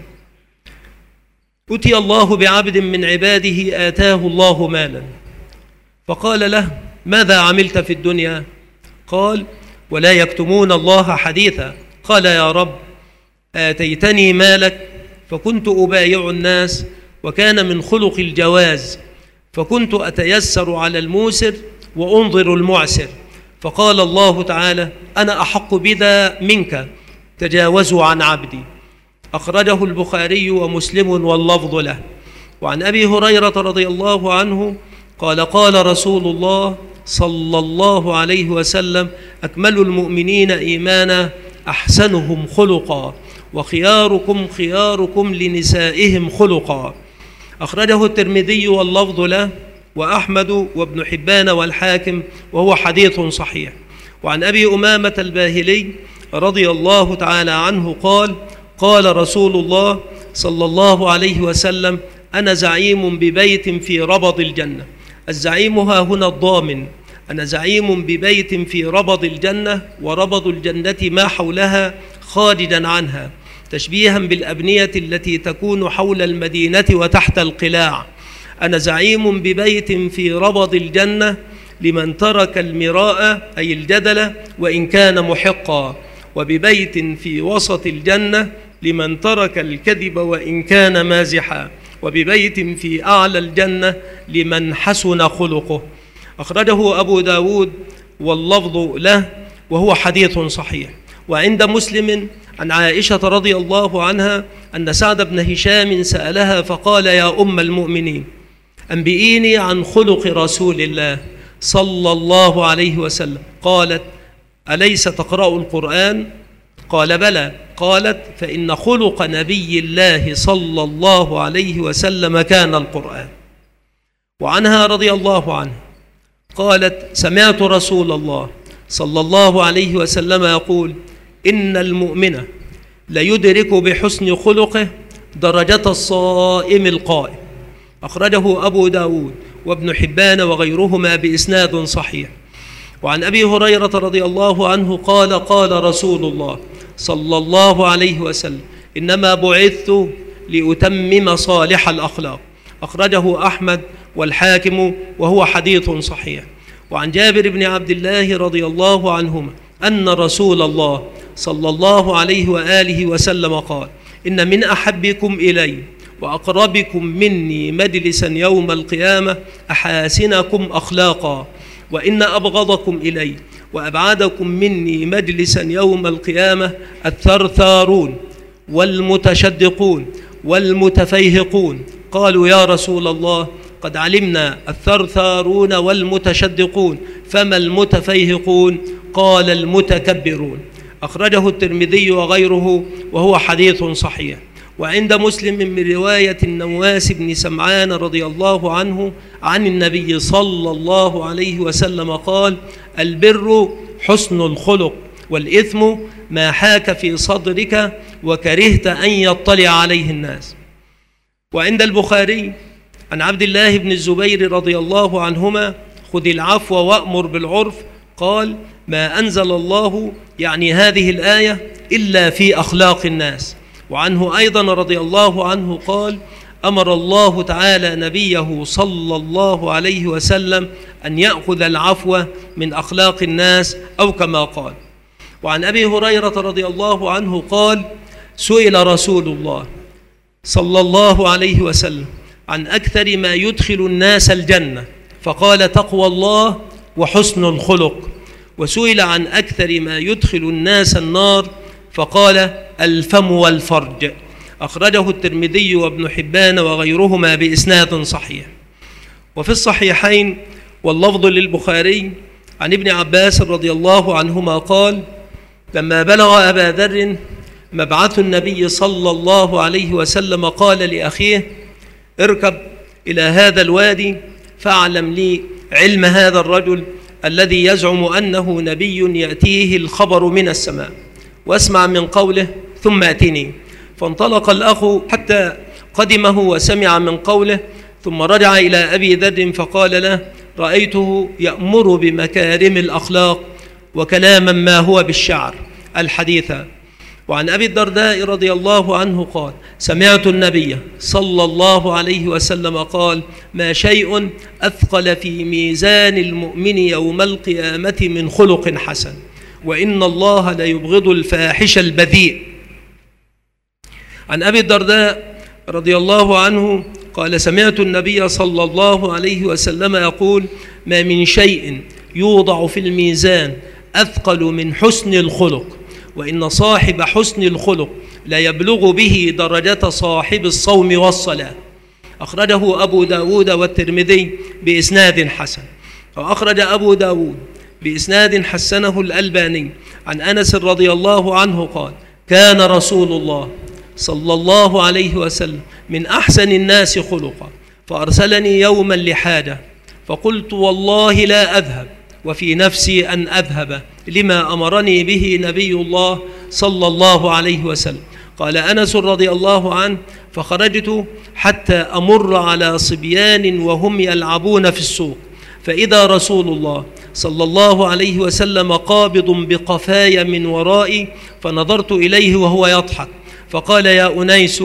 أتي الله بعبد من عباده آتاه الله مالا فقال له ماذا عملت في الدنيا؟ قال ولا يكتمون الله حديثا. قال يا رب آتيتني مالك فكنت أبايع الناس وكان من خلق الجواز فكنت أتيسر على الموسر وأنظر المعسر. فقال الله تعالى أنا أحق بذا منك تجاوزوا عن عبدي. أخرجه البخاري ومسلم واللفظ له. وعن أبي هريرة رضي الله عنه قال قال رسول الله صلى الله عليه وسلم أكمل المؤمنين إيمانا أحسنهم خلقا وخياركم خياركم لنسائهم خلقا. أخرجه الترمذي واللفظ له وأحمد وابن حبان والحاكم وهو حديث صحيح. وعن أبي أمامة الباهلي رضي الله تعالى عنه قال قال رسول الله صلى الله عليه وسلم أنا زعيم ببيت في ربض الجنة. الزعيم ها هنا الضامن. أنا زعيم ببيت في ربض الجنة، وربض الجنة ما حولها خارجا عنها، تشبيها بالأبنية التي تكون حول المدينة وتحت القلاع. أنا زعيم ببيت في ربض الجنة لمن ترك المراء أي الجدل وإن كان محقا، وببيت في وسط الجنة لمن ترك الكذب وإن كان مازحا، وببيت في أعلى الجنة لمن حسن خلقه. أخرجه أبو داود واللفظ له وهو حديث صحيح. وعند مسلم عن عائشة رضي الله عنها أن سعد بن هشام سألها فقال يا أم المؤمنين أنبئيني عن خلق رسول الله صلى الله عليه وسلم. قالت أليس تقرأ القرآن؟ قال بلى. قالت فإن خلق نبي الله صلى الله عليه وسلم كان القرآن. وعنها رضي الله عنها قالت سمعت رسول الله صلى الله عليه وسلم يقول إن المؤمن ليدرك بحسن خلقه درجة الصائم القائم. أخرجه أبو داود وابن حبان وغيرهما بإسناد صحيح. وعن أبي هريرة رضي الله عنه قال قال رسول الله صلى الله عليه وسلم إنما بعثت لأتمم صالح الأخلاق. أخرجه أحمد والحاكم وهو حديث صحيح. وعن جابر بن عبد الله رضي الله عنهما أن رسول الله صلى الله عليه وآله وسلم قال إن من أحبكم إلي وأقربكم مني مجلسا يوم القيامة أحاسنكم أخلاقا، وإن أبغضكم إلي وأبعدكم مني مجلسا يوم القيامة الثرثارون والمتشدقون والمتفيهقون. قالوا يا رسول الله قد علمنا الثرثارون والمتشدقون، فما المتفيهقون؟ قال المتكبرون. أخرجه الترمذي وغيره وهو حديث صحيح. وعند مسلم من رواية النواس بن سمعان رضي الله عنه عن النبي صلى الله عليه وسلم قال: البر حسن الخلق، والإثم ما حاك في صدرك وكرهت أن يطلع عليه الناس. وعند البخاري عن عبد الله بن الزبير رضي الله عنهما: خذ العفو وأمر بالعرف. قال: ما أنزل الله يعني هذه الآية إلا في أخلاق الناس. وعنه أيضا رضي الله عنه قال: أمر الله تعالى نبيه صلى الله عليه وسلم أن يأخذ العفو من أخلاق الناس، أو كما قال. وعن أبي هريرة رضي الله عنه قال: سئل رسول الله صلى الله عليه وسلم عن أكثر ما يدخل الناس الجنة، فقال: تقوى الله وحسن الخلق. وسئل عن أكثر ما يدخل الناس النار، فقال: الفم والفرج. أخرجه الترمذي وابن حبان وغيرهما بإسناد صحيح. وفي الصحيحين واللفظ للبخاري عن ابن عباس رضي الله عنهما قال: لما بلغ أبا ذر مبعث النبي صلى الله عليه وسلم قال لأخيه: اركب إلى هذا الوادي فاعلم لي علم هذا الرجل الذي يزعم أنه نبي يأتيه الخبر من السماء، واسمع من قوله ثم أتني. فانطلق الأخ حتى قدمه وسمع من قوله، ثم رجع إلى أبي ذر فقال له: رأيته يأمر بمكارم الأخلاق وكلاما ما هو بالشعر الحديث. وعن أبي الدرداء رضي الله عنه قال: سمعت النبي صلى الله عليه وسلم قال: ما شيء أثقل في ميزان المؤمن يوم القيامة من خلق حسن، وإن الله ليبغض الفاحش البذيء. عن أبي الدرداء رضي الله عنه قال: سمعت النبي صلى الله عليه وسلم يقول: ما من شيء يوضع في الميزان أثقل من حسن الخلق، وإن صاحب حسن الخلق لا يبلغ به درجة صاحب الصوم والصلاة. أخرجه أبو داود والترمذي بإسناد حسن. وأخرج أبو داود بإسناد حسنه الألباني عن أنس رضي الله عنه قال: كان رسول الله صلى الله عليه وسلم من أحسن الناس خلقا، فأرسلني يوما لحاجة، فقلت: والله لا أذهب، وفي نفسي أن أذهب لما أمرني به نبي الله صلى الله عليه وسلم. قال أنس رضي الله عنه: فخرجت حتى أمر على صبيان وهم يلعبون في السوق، فإذا رسول الله صلى الله عليه وسلم قابض بقفاي من ورائي، فنظرت إليه وهو يضحك، فقال: يا أنيس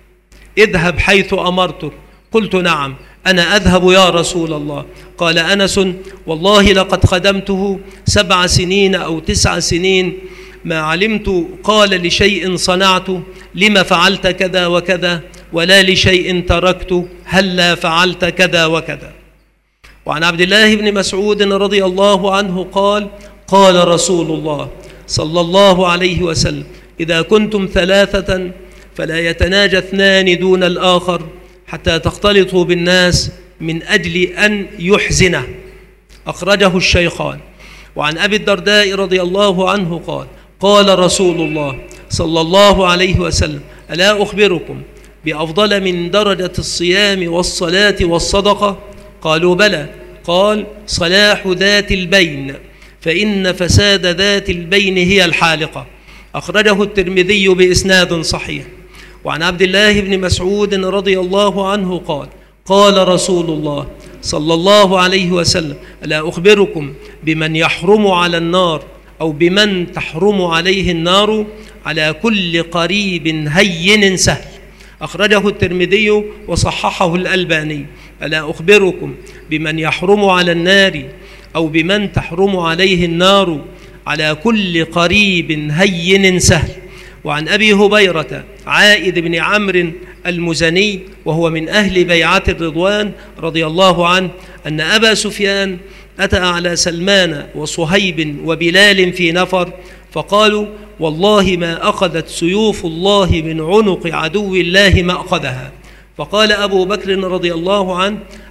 اذهب حيث أمرتك. قلت: نعم، أنا أذهب يا رسول الله. قال أنس: والله لقد خدمته سبع سنين أو تسع سنين ما علمت قال لشيء صنعت لما فعلت كذا وكذا، ولا لشيء تركت هلا فعلت كذا وكذا. وعن عبد الله بن مسعود رضي الله عنه قال: قال رسول الله صلى الله عليه وسلم: إذا كنتم ثلاثة فلا يتناجى اثنان دون الآخر حتى تختلطوا بالناس من أجل أن يحزنه. أخرجه الشيخان. وعن أبي الدرداء رضي الله عنه قال: قال رسول الله صلى الله عليه وسلم: ألا أخبركم بأفضل من درجة الصيام والصلاة والصدقة؟ قالوا: بلى. قال: صلاح ذات البين، فإن فساد ذات البين هي الحالقة. أخرجه الترمذي بإسناد صحيح. وعن عبد الله بن مسعود رضي الله عنه قال: قال رسول الله صلى الله عليه وسلم: ألا أخبركم بمن يحرم على النار أو بمن تحرم عليه النار؟ على كل قريب هين سهل. أخرجه الترمذي وصححه الألباني. ألا أخبركم بمن يحرم على النار أو بمن تحرم عليه النار؟ على كل قريب هين سهل. وعن أبي هبيرة عائد بن عمرو المزني وهو من أهل بيعة الرضوان رضي الله عنه أن أبا سفيان أتى على سلمان وصهيب وبلال في نفر، فقالوا: والله ما أخذت سيوف الله من عنق عدو الله ما أخذها. فقال أبو بكر رضي الله عنه: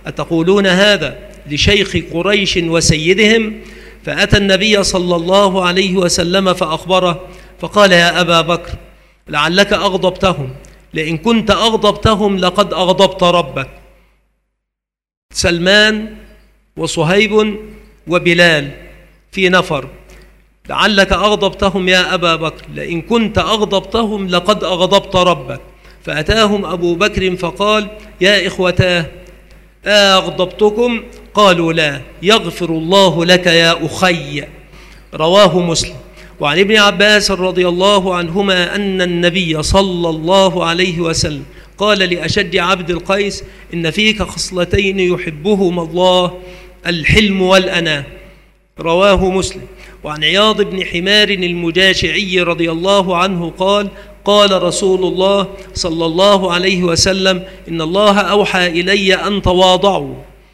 أتقولون هذا لشيخ قريش وسيدهم؟ فأتى النبي صلى الله عليه وسلم فأخبره، فقال: يا أبا بكر، لعلك أغضبتهم، لئن كنت أغضبتهم لقد أغضبت ربك. سلمان وصهيب وبلال في نفر: لعلك أغضبتهم يا أبا بكر، لئن كنت أغضبتهم لقد أغضبت ربك. فأتاهم أبو بكر فقال: يا إخوتاه، أغضبتكم؟ قالوا: لا. يغفر الله لك يا أخي. رواه مسلم. وعن ابن عباس رضي الله عنهما أن النبي صلى الله عليه وسلم قال لأشج عبد القيس: إن فيك خصلتين يحبهما الله، الحلم والأناة. رواه مسلم. وعن عياض بن حمار المجاشعي رضي الله عنه قال: قال رسول الله صلى الله عليه وسلم: إن الله أوحى إلي أن تواضعوا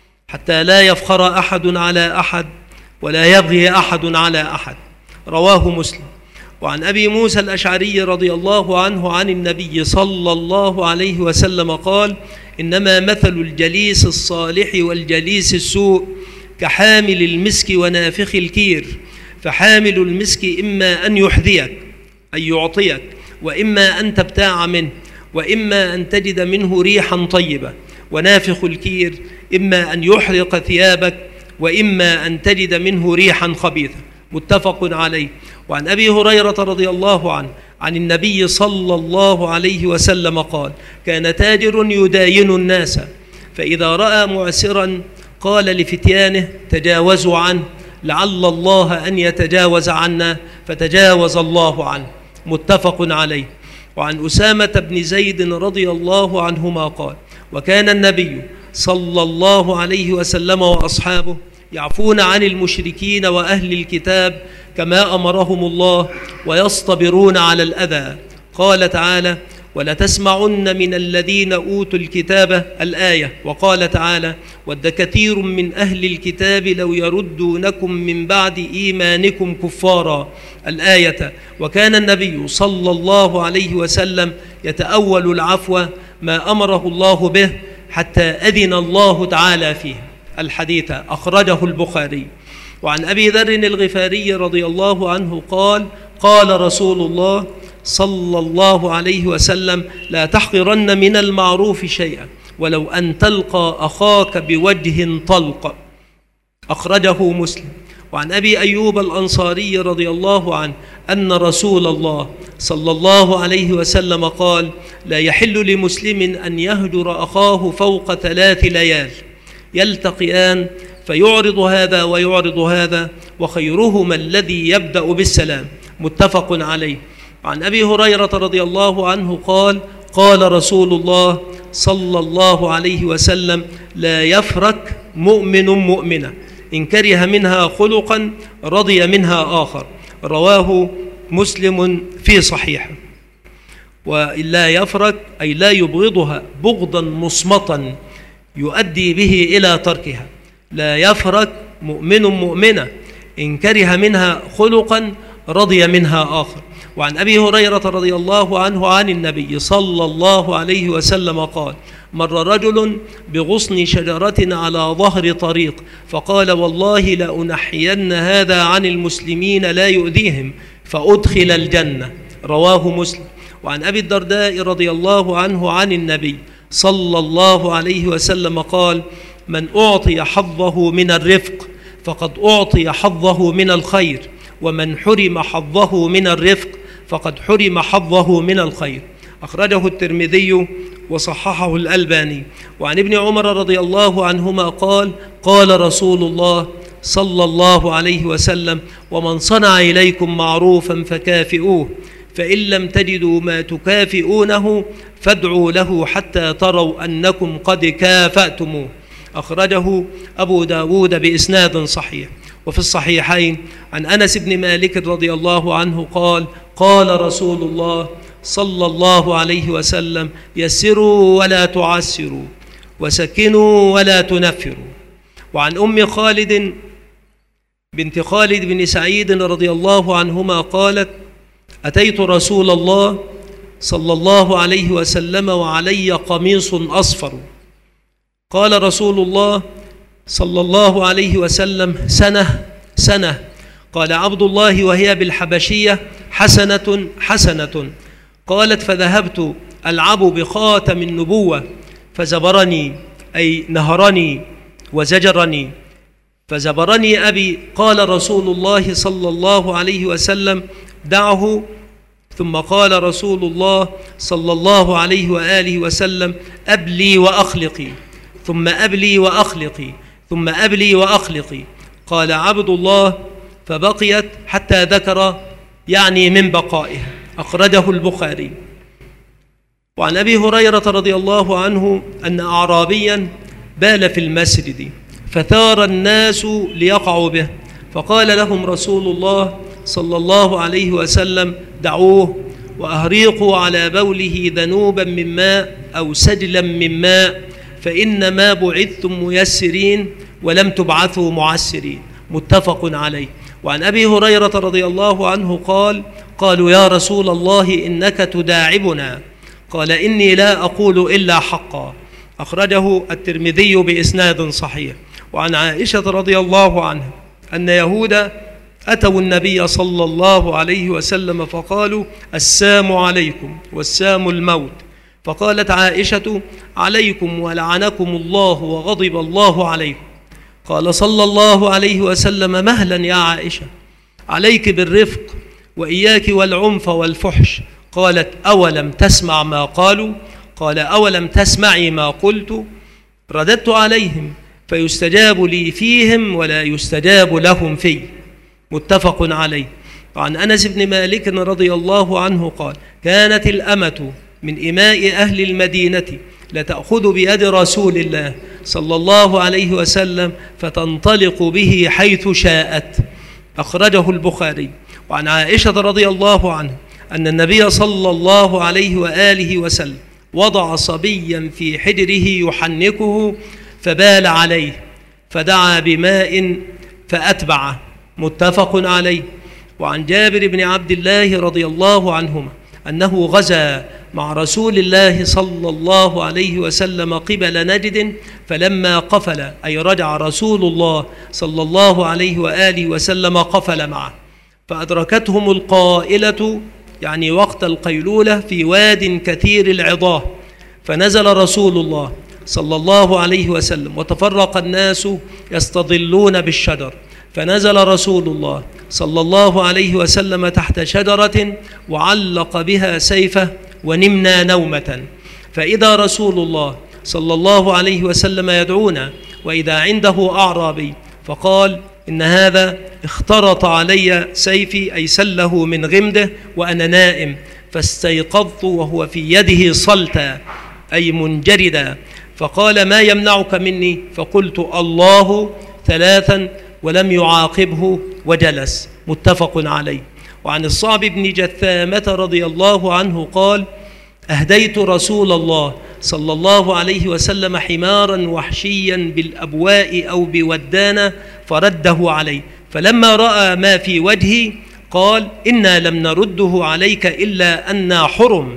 حتى لا يفخر أحد على أحد ولا يبغي أحد على أحد. رواه مسلم. وعن أبي موسى الأشعري رضي الله عنه عن النبي صلى الله عليه وسلم قال: إنما مثل الجليس الصالح والجليس السوء كحامل المسك ونافخ الكير، فحامل المسك إما أن يحذيك أي يعطيك، وإما أن تبتاع منه، وإما أن تجد منه ريحا طيبة، ونافخ الكير إما أن يحرق ثيابك، وإما أن تجد منه ريحا خبيثة. متفق عليه. وعن أبي هريرة رضي الله عنه عن النبي صلى الله عليه وسلم قال: كان تاجر يداين الناس، فإذا رأى معسرا قال لفتيانه: تجاوزوا عنه، لعل الله أن يتجاوز عنا، فتجاوز الله عنه. متفق عليه. وعن أسامة بن زيد رضي الله عنهما قال: وكان النبي صلى الله عليه وسلم وأصحابه يعفون عن المشركين وأهل الكتاب كما أمرهم الله، ويصطبرون على الأذى. قال تعالى: ولتسمعن من الذين أوتوا الكتاب، الآية. وقال تعالى: ود كثير من أهل الكتاب لو يردونكم من بعد إيمانكم كفارا، الآية. وكان النبي صلى الله عليه وسلم يتأول العفو ما أمره الله به حتى أذن الله تعالى فيه، الحديث. أخرجه البخاري. وعن أبي ذر الغفاري رضي الله عنه قال: قال رسول الله صلى الله عليه وسلم: لا تحقرن من المعروف شيئا ولو أن تلقى أخاك بوجه طلق. أخرجه مسلم. وعن أبي أيوب الأنصاري رضي الله عنه أن رسول الله صلى الله عليه وسلم قال: لا يحل لمسلم أن يهجر أخاه فوق ثلاث ليال يلتقيان فيعرض هذا ويعرض هذا، وخيرهما الذي يبدأ بالسلام. متفق عليه. عن أبي هريرة رضي الله عنه قال: قال رسول الله صلى الله عليه وسلم: لا يفرك مؤمن مؤمنة إن كره منها خلقا رضي منها آخر. رواه مسلم في صحيحه. ولا يفرك أي لا يبغضها بغضا مصمتا يؤدي به إلى تركها. لا يفرك مؤمن مؤمنة إن كره منها خلقا رضي منها آخر. وعن أبي هريرة رضي الله عنه عن النبي صلى الله عليه وسلم قال: مر رجل بغصن شجرة على ظهر طريق فقال: والله لأنحين هذا عن المسلمين لا يؤذيهم فأدخل الجنة. رواه مسلم. وعن أبي الدرداء رضي الله عنه عن النبي صلى الله عليه وسلم قال: من أعطي حظه من الرفق فقد أعطي حظه من الخير، ومن حرم حظه من الرفق فقد حرم حظه من الخير. أخرجه الترمذي وصححه الألباني. وعن ابن عمر رضي الله عنهما قال: قال رسول الله صلى الله عليه وسلم: ومن صنع إليكم معروفا فكافئوه، فإن لم تجدوا ما تكافئونه فادعوا له حتى تروا أنكم قد كافأتموه. أخرجه أبو داود بإسناد صحيح. وفي الصحيحين عن أنس بن مالك رضي الله عنه قال: قال رسول الله صلى الله عليه وسلم: يسروا ولا تعسروا، وسكنوا ولا تنفروا. وعن أم خالد بنت خالد بن سعيد رضي الله عنهما قالت: أتيت رسول الله صلى الله عليه وسلم وعلي قميص أصفر، قال رسول الله صلى الله عليه وسلم: سنة سنة. قال عبد الله وهي بالحبشية: حسنة حسنة. قالت: فذهبت ألعب بخاتم النبوة فزبرني، أي نهرني وزجرني، فزبرني أبي. قال رسول الله صلى الله عليه وسلم: دعه. ثم قال رسول الله صلى الله عليه وآله وسلم: أبلي وأخلقي، ثم أبلي وأخلقي، ثم أبلي وأخلقي. قال عبد الله: فبقيت حتى ذكر يعني من بقائها. أخرجه البخاري. وعن أبي هريرة رضي الله عنه أن أعرابيا بال في المسجد فثار الناس ليقعوا به، فقال لهم رسول الله صلى الله عليه وسلم: دعوه وأهريقوا على بوله ذنوبا من ماء أو سجلا من ماء، فإنما بعثتم ميسرين ولم تبعثوا معسرين. متفق عليه. وعن أبي هريرة رضي الله عنه قال: قالوا يا رسول الله إنك تداعبنا، قال: إني لا أقول إلا حقا. أخرجه الترمذي بإسناد صحيح. وعن عائشة رضي الله عنها أن يهود أتوا النبي صلى الله عليه وسلم فقالوا: السام عليكم والسام الموت. فقالت عائشة: عليكم ولعنكم الله وغضب الله عليكم. قال صلى الله عليه وسلم: مهلا يا عائشة، عليك بالرفق وإياك والعنف والفحش. قالت: أولم تسمع ما قالوا؟ قال: أولم تسمعي ما قلت؟ رددت عليهم فيستجاب لي فيهم ولا يستجاب لهم في. متفق عليه. وعن أنس بن مالك رضي الله عنه قال: كانت الأمة من إماء أهل المدينة لتأخذ بيد رسول الله صلى الله عليه وسلم فتنطلق به حيث شاءت. أخرجه البخاري. وعن عائشة رضي الله عنها أن النبي صلى الله عليه وآله وسلم وضع صبيا في حجره يحنكه فبال عليه فدعا بماء فأتبعه. متفق عليه. وعن جابر بن عبد الله رضي الله عنهما أنه غزا مع رسول الله صلى الله عليه وسلم قبل نجد، فلما قفل أي رجع رسول الله صلى الله عليه وآله وسلم قفل معه، فأدركتهم القائلة يعني وقت القيلولة في واد كثير العضاه، فنزل رسول الله صلى الله عليه وسلم وتفرق الناس يستظلون بالشجر، فنزل رسول الله صلى الله عليه وسلم تحت شجرة وعلق بها سيفه ونمنا نومة، فإذا رسول الله صلى الله عليه وسلم يدعونا وإذا عنده أعرابي، فقال: إن هذا اخترط علي سيفي، أي سله من غمده وأنا نائم، فاستيقظت وهو في يده صلتا أي منجردا، فقال: ما يمنعك مني؟ فقلت: الله ثلاثا، ولم يعاقبه وجلس. متفق عليه. وعن الصعب بن جثامة رضي الله عنه قال: أهديت رسول الله صلى الله عليه وسلم حمارا وحشيا بالأبواء أو بودانة فرده علي، فلما رأى ما في وجهي قال: إنا لم نرده عليك إلا أنا حرم.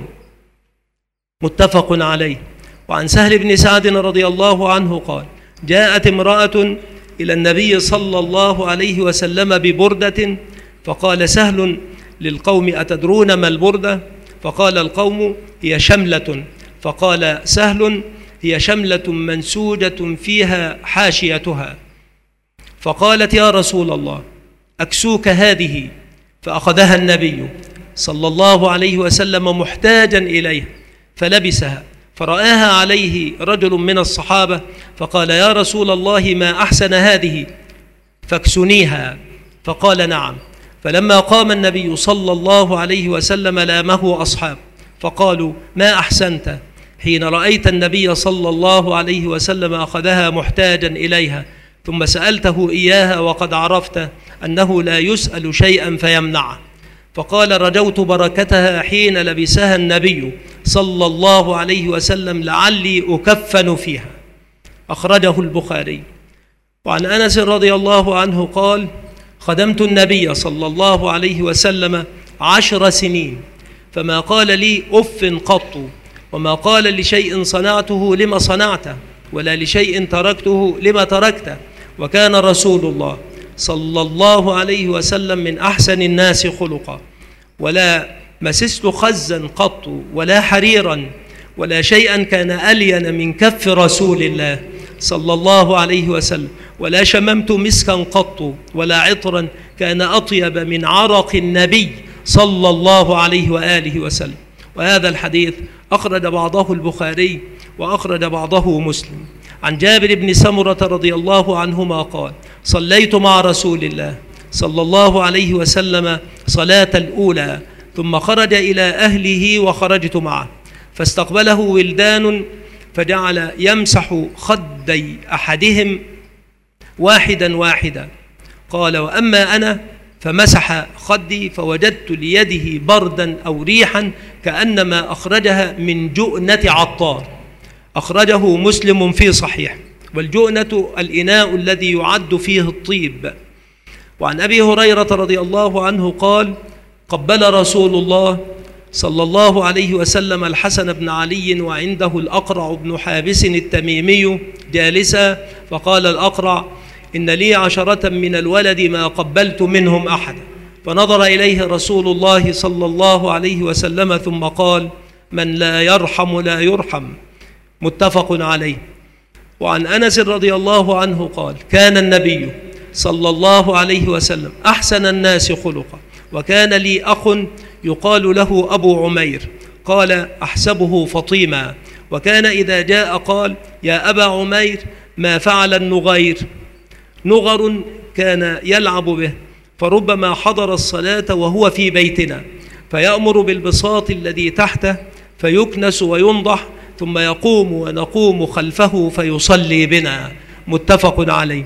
متفق عليه. وعن سهل بن سعد رضي الله عنه قال: جاءت امرأة إلى النبي صلى الله عليه وسلم ببردة، فقال سهل للقوم: أتدرون ما البردة؟ فقال القوم: هي شملة. فقال سهل: هي شملة منسوجة فيها حاشيتها. فقالت: يا رسول الله أكسوك هذه. فأخذها النبي صلى الله عليه وسلم محتاجا إليها فلبسها، فرآها عليه رجل من الصحابة فقال: يا رسول الله ما أحسن هذه، فاكسنيها. فقال: نعم. فلما قام النبي صلى الله عليه وسلم لامه أصحاب فقالوا: ما أحسنت حين رأيت النبي صلى الله عليه وسلم أخذها محتاجا إليها ثم سألته إياها وقد عرفت أنه لا يسأل شيئا فيمنعه. فقال: رجوت بركتها حين لبسها النبي صلى الله عليه وسلم لعلي أكفن فيها. أخرجه البخاري. وعن أنس رضي الله عنه قال: خدمت النبي صلى الله عليه وسلم عشر سنين فما قال لي أف قط، وما قال لشيء صنعته لما صنعته، ولا لشيء تركته لما تركته. وكان رسول الله صلى الله عليه وسلم من أحسن الناس خلقا، ولا مسست خزا قط ولا حريرا ولا شيئا كان ألين من كف رسول الله صلى الله عليه وسلم، ولا شممت مسكا قط ولا عطرا كان أطيب من عرق النبي صلى الله عليه وآله وسلم. وهذا الحديث أخرج بعضه البخاري وأخرج بعضه مسلم. عن جابر بن سمرة رضي الله عنهما قال: صليت مع رسول الله صلى الله عليه وسلم صلاة الأولى، ثم خرج إلى أهله وخرجت معه، فاستقبله ولدان فجعل يمسح خدي أحدهم واحدا واحدا. قال: وأما أنا فمسح خدي فوجدت ليده بردا أو ريحا كأنما أخرجها من جؤنة عطار. أخرجه مسلم في صحيح. والجؤنة الإناء الذي يعد فيه الطيب. وعن أبي هريرة رضي الله عنه قال: قبل رسول الله صلى الله عليه وسلم الحسن بن علي وعنده الأقرع بن حابس التميمي جالسا، فقال الأقرع: إن لي عشرة من الولد ما قبلت منهم أحدا. فنظر إليه رسول الله صلى الله عليه وسلم ثم قال: من لا يرحم لا يرحم. متفق عليه. وعن أنس رضي الله عنه قال: كان النبي صلى الله عليه وسلم أحسن الناس خلقا، وكان لي أخ يقال له أبو عمير، قال: أحسبه فطيما، وكان إذا جاء قال: يا أبا عمير ما فعل النغير؟ نغر كان يلعب به، فربما حضر الصلاة وهو في بيتنا فيأمر بالبساط الذي تحته فيكنس وينضح، ثم يقوم ونقوم خلفه فيصلي بنا. متفق عليه.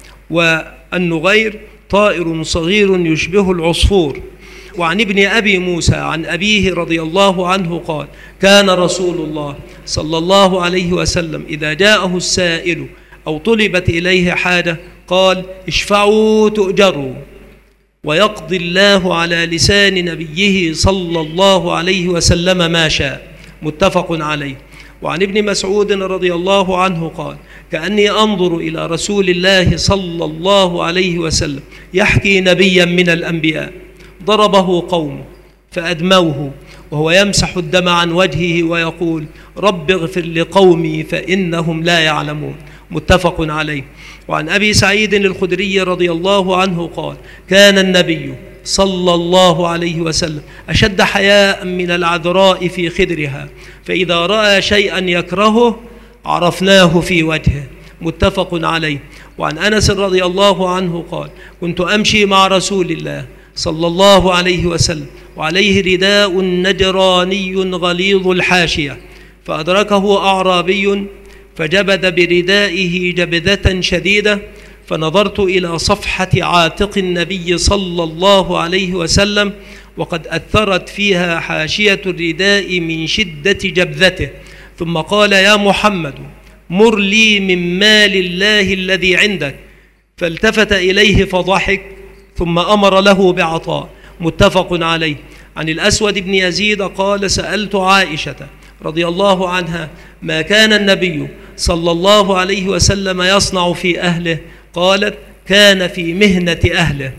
والنغير طائر صغير يشبه العصفور. وعن ابن أبي موسى عن أبيه رضي الله عنه قال: كان رسول الله صلى الله عليه وسلم إذا جاءه السائل أو طلبت إليه حاجة قال: اشفعوا تؤجروا، ويقضي الله على لسان نبيه صلى الله عليه وسلم ما شاء. متفق عليه. وعن ابن مسعود رضي الله عنه قال: كأني أنظر إلى رسول الله صلى الله عليه وسلم يحكي نبيا من الأنبياء ضربه قومه فأدموه وهو يمسح الدم عن وجهه ويقول: رب اغفر لقومي فإنهم لا يعلمون. متفق عليه. وعن أبي سعيد الخدري رضي الله عنه قال: كان النبي صلى الله عليه وسلم أشد حياء من العذراء في خدرها، فإذا رأى شيئا يكرهه عرفناه في وجهه. متفق عليه. وعن أنس رضي الله عنه قال: كنت أمشي مع رسول الله صلى الله عليه وسلم وعليه رداء نجراني غليظ الحاشية، فأدركه أعرابي فجبذ بردائه جبذة شديدة، فنظرت إلى صفحة عاتق النبي صلى الله عليه وسلم وقد أثرت فيها حاشية الرداء من شدة جبذته، ثم قال: يا محمد مر لي من مال الله الذي عندك. فالتفت إليه فضحك ثم أمر له بعطاء. متفق عليه. عن الأسود بن يزيد قال: سألت عائشة رضي الله عنها ما كان النبي صلى الله عليه وسلم يصنع في أهله؟ قالت: كان في مهنة أهله،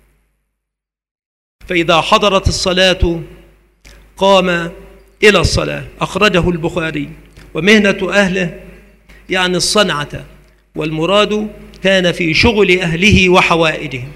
فإذا حضرت الصلاة قام إلى الصلاة. أخرجه البخاري. ومهنة أهله يعني الصنعة، والمراد كان في شغل أهله وحوائجهم.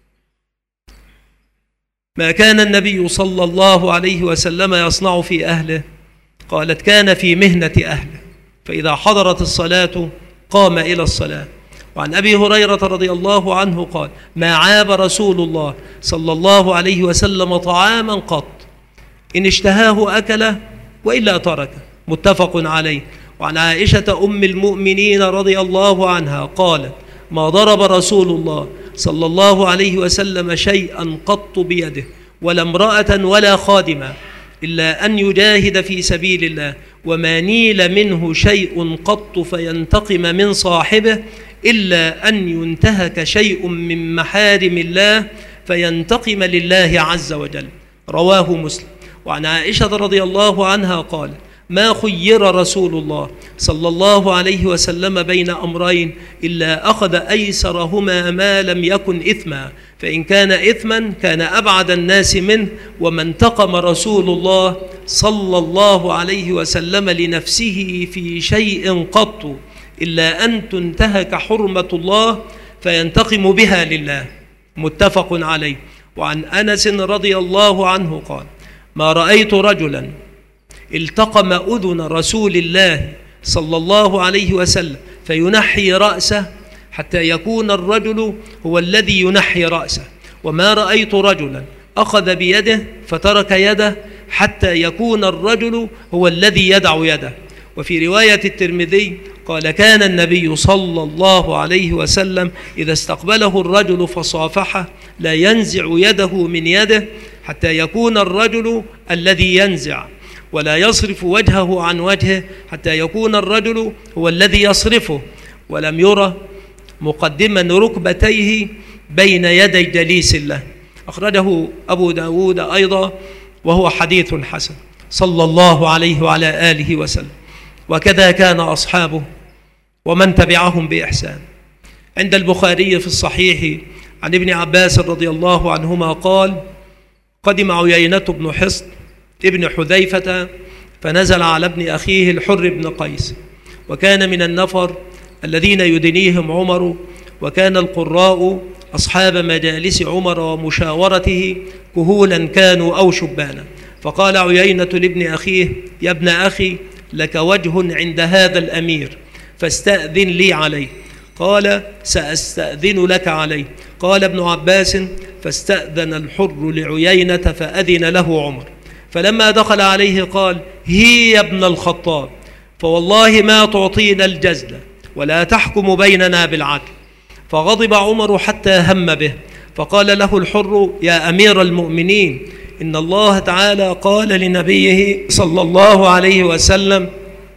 ما كان النبي صلى الله عليه وسلم يصنع في أهله؟ قالت: كان في مهنة أهله، فإذا حضرت الصلاة قام إلى الصلاة. وعن أبي هريرة رضي الله عنه قال: ما عاب رسول الله صلى الله عليه وسلم طعاما قط، إن اشتهاه أكله وإلا تركه. متفق عليه. وعن عائشة أم المؤمنين رضي الله عنها قالت: ما ضرب رسول الله صلى الله عليه وسلم شيئا قط بيده ولا امرأة ولا خادمة إلا أن يجاهد في سبيل الله، وما نيل منه شيء قط فينتقم من صاحبه إلا أن ينتهك شيء من محارم الله فينتقم لله عز وجل. رواه مسلم. وعن عائشة رضي الله عنها قالت: ما خير رسول الله صلى الله عليه وسلم بين أمرين إلا أخذ أيسرهما ما لم يكن إثما، فإن كان إثما كان أبعد الناس منه، وما انتقم رسول الله صلى الله عليه وسلم لنفسه في شيء قط إلا أن تنتهك حرمة الله فينتقم بها لله. متفق عليه. وعن أنس رضي الله عنه قال: ما رأيت رجلا التقم أذن رسول الله صلى الله عليه وسلم فينحي رأسه حتى يكون الرجل هو الذي ينحي رأسه، وما رأيت رجلا أخذ بيده فترك يده حتى يكون الرجل هو الذي يدع يده. وفي رواية الترمذي قال: كان النبي صلى الله عليه وسلم إذا استقبله الرجل فصافحه لا ينزع يده من يده حتى يكون الرجل الذي ينزع، ولا يصرف وجهه عن وجهه حتى يكون الرجل هو الذي يصرفه، ولم يرى مقدما ركبتيه بين يدي جليس له. أخرجه أبو داود أيضا وهو حديث حسن، صلى الله عليه وعلى آله وسلم. وكذا كان أصحابه ومن تبعهم بإحسان. عند البخاري في الصحيح عن ابن عباس رضي الله عنهما قال: قدم عيينة بن حصن ابن حذيفة فنزل على ابن أخيه الحر بن قيس، وكان من النفر الذين يدنيهم عمر، وكان القراء أصحاب مجالس عمر ومشاورته كهولا كانوا أو شبانا. فقال عيينة لابن أخيه: يا ابن أخي، لك وجه عند هذا الأمير فاستأذن لي عليه. قال: سأستأذن لك عليه. قال ابن عباس: فاستأذن الحر لعيينة فأذن له عمر، فلما دخل عليه قال: هي يا ابن الخطاب، فوالله ما تعطينا الجزل ولا تحكم بيننا بالعدل. فغضب عمر حتى هم به، فقال له الحر: يا أمير المؤمنين، إن الله تعالى قال لنبيه صلى الله عليه وسلم: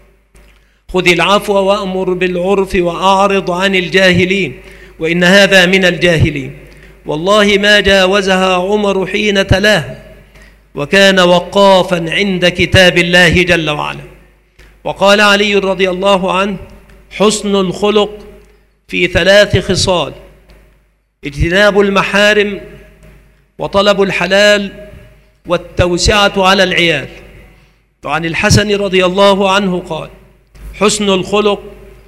خذ العفو وأمر بالعرف وأعرض عن الجاهلين، وإن هذا من الجاهلين. والله ما جاوزها عمر حين تلاها، وكان وقافا عند كتاب الله جل وعلا. وقال علي رضي الله عنه: حسن الخلق في ثلاث خصال: اجتناب المحارم، وطلب الحلال، والتوسعة على العيال. وعن الحسن رضي الله عنه قال: حسن الخلق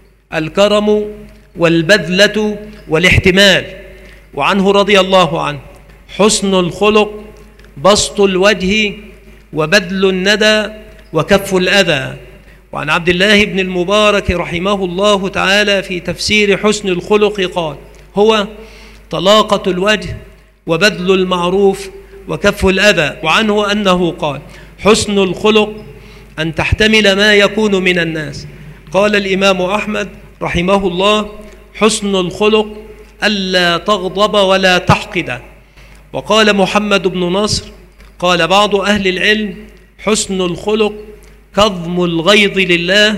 الكرم والبذلة والاحتمال. وعنه رضي الله عنه: حسن الخلق بسط الوجه وبذل الندى وكف الأذى. وعن عبد الله بن المبارك رحمه الله تعالى في تفسير حسن الخلق قال: هو طلاقة الوجه وبذل المعروف وكف الأذى. وعنه أنه قال: حسن الخلق أن تحتمل ما يكون من الناس. قال الإمام أحمد رحمه الله: حسن الخلق ألا تغضب ولا تحقد. وقال محمد بن نصر: قال بعض أهل العلم: حسن الخلق كظم الغيظ لله،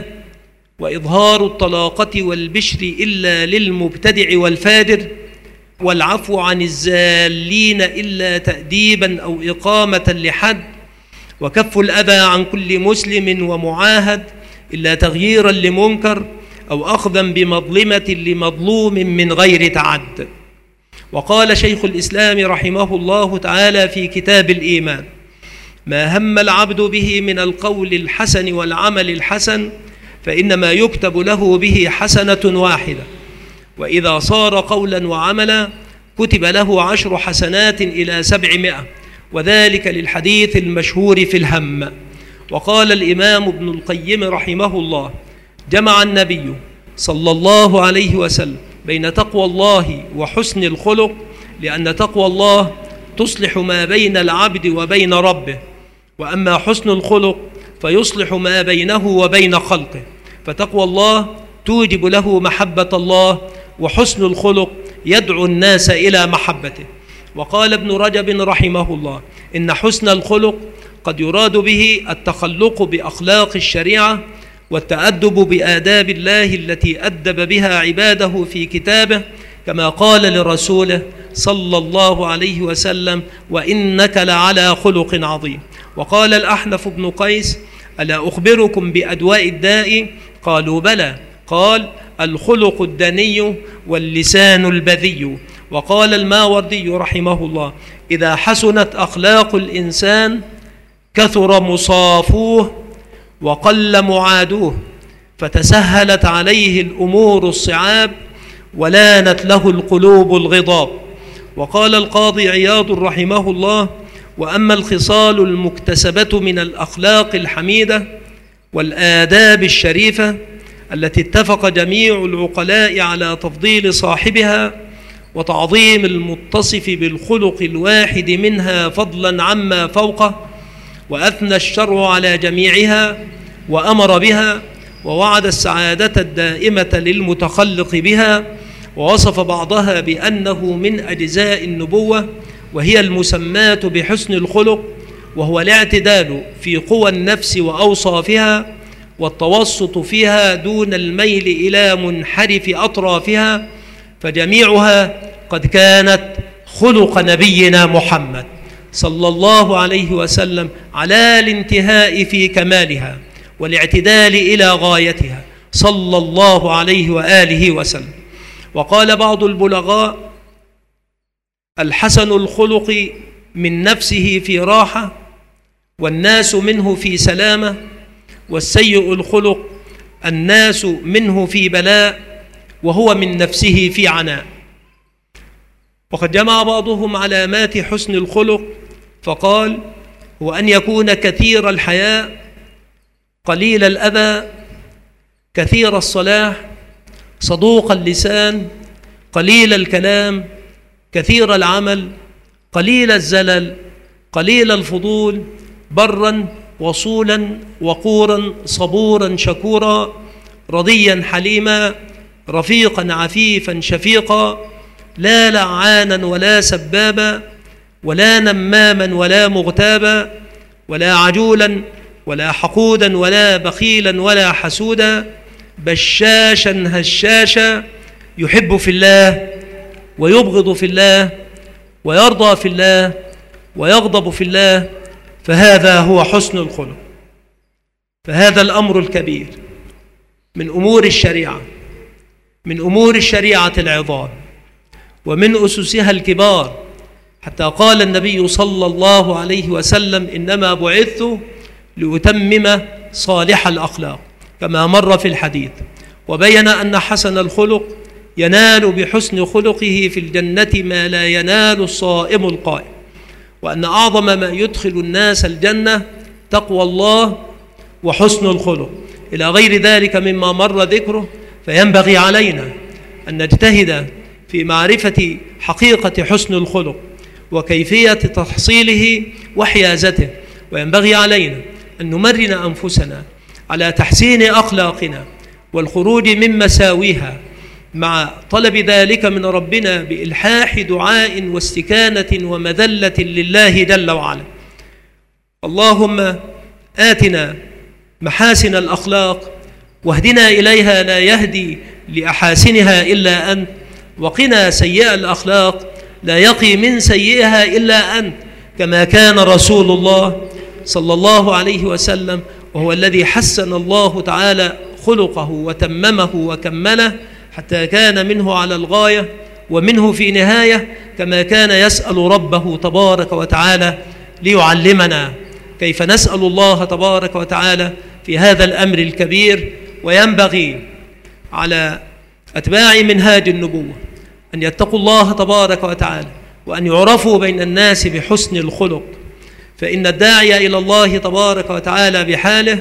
وإظهار الطلاقة والبشر إلا للمبتدع والفاجر، والعفو عن الزالين إلا تأديبا أو إقامة لحد، وكف الأذى عن كل مسلم ومعاهد إلا تغييرا لمنكر أو أخذا بمظلمة لمظلوم من غير تعد. وقال شيخ الإسلام رحمه الله تعالى في كتاب الإيمان: ما هم العبد به من القول الحسن والعمل الحسن فإنما يكتب له به حسنة واحدة، وإذا صار قولا وعملا كتب له عشر حسنات إلى سبعمائة، وذلك للحديث المشهور في الهم. وقال الإمام ابن القيم رحمه الله: جمع النبي صلى الله عليه وسلم بين تقوى الله وحسن الخلق، لأن تقوى الله تصلح ما بين العبد وبين ربه، وأما حسن الخلق فيصلح ما بينه وبين خلقه. فتقوى الله توجب له محبة الله، وحسن الخلق يدعو الناس إلى محبته. وقال ابن رجب رحمه الله: إن حسن الخلق قد يراد به التخلق بأخلاق الشريعة والتأدب بآداب الله التي أدب بها عباده في كتابه، كما قال لرسوله صلى الله عليه وسلم: وإنك لعلى خلق عظيم. وقال الأحنف بن قيس: ألا أخبركم بأدواء الداء؟ قالوا بلى. قال: الخلق الدني واللسان البذي. وقال الماوردي رحمه الله: إذا حسنت أخلاق الإنسان كثر مصافوه وقل معادوه، فتسهلت عليه الأمور الصعاب ولانت له القلوب الغضاب. وقال القاضي عياض رحمه الله: وأما الخصال المكتسبة من الأخلاق الحميدة والآداب الشريفة التي اتفق جميع العقلاء على تفضيل صاحبها وتعظيم المتصف بالخلق الواحد منها فضلا عما فوقه، وأثنى الشرع على جميعها وأمر بها ووعد السعادة الدائمة للمتخلق بها، ووصف بعضها بأنه من أجزاء النبوة، وهي المسماة بحسن الخلق، وهو الاعتدال في قوى النفس وأوصافها والتوسط فيها دون الميل إلى منحرف أطرافها، فجميعها قد كانت خلق نبينا محمد صلى الله عليه وسلم على الانتهاء في كمالها والاعتدال إلى غايتها صلى الله عليه وآله وسلم. وقال بعض البلغاء: الحسن الخلق من نفسه في راحة والناس منه في سلامة، والسيء الخلق الناس منه في بلاء وهو من نفسه في عناء. وقد جمع بعضهم علامات حسن الخلق فقال: هو أن يكون كثير الحياء قليل الأذى كثير الصلاح صدوق اللسان قليل الكلام كثير العمل قليل الزلل قليل الفضول برا وصولا وقورا صبورا شكورا رضيا حليما رفيقا عفيفا شفيقا، لا لعانا ولا سبابا ولا نماما ولا مغتابا ولا عجولا ولا حقودا ولا بخيلا ولا حسودا، بشاشا هشاشا يحب في الله ويبغض في الله ويرضى في الله ويغضب في الله، فهذا هو حسن الخلق. فهذا الأمر الكبير من أمور الشريعة، من أمور الشريعة العظام، ومن أسسها الكبار، حتى قال النبي صلى الله عليه وسلم: إنما بعثت لأتمم صالح الأخلاق، كما مر في الحديث. وبين أن حسن الخلق ينال بحسن خلقه في الجنة ما لا ينال الصائم القائم، وأن أعظم ما يدخل الناس الجنة تقوى الله وحسن الخلق، إلى غير ذلك مما مر ذكره. فينبغي علينا أن نجتهد في معرفة حقيقة حسن الخلق وكيفية تحصيله وحيازته، وينبغي علينا أن نمرن أنفسنا على تحسين أخلاقنا والخروج من مساويها، مع طلب ذلك من ربنا بإلحاح دعاء واستكانة ومذلة لله جل وعلا. اللهم آتنا محاسن الأخلاق واهدنا إليها، لا يهدي لأحاسنها إلا أنت، وقنا سيئة الأخلاق لا يقي من سيئها إلا أنت، كما كان رسول الله صلى الله عليه وسلم، وهو الذي حسن الله تعالى خلقه وتممه وكمله حتى كان منه على الغاية ومنه في نهاية، كما كان يسأل ربه تبارك وتعالى ليعلمنا كيف نسأل الله تبارك وتعالى في هذا الأمر الكبير. وينبغي على أتباع منهاج النبوة أن يتقوا الله تبارك وتعالى، وأن يعرفوا بين الناس بحسن الخلق، فإن الداعي إلى الله تبارك وتعالى بحاله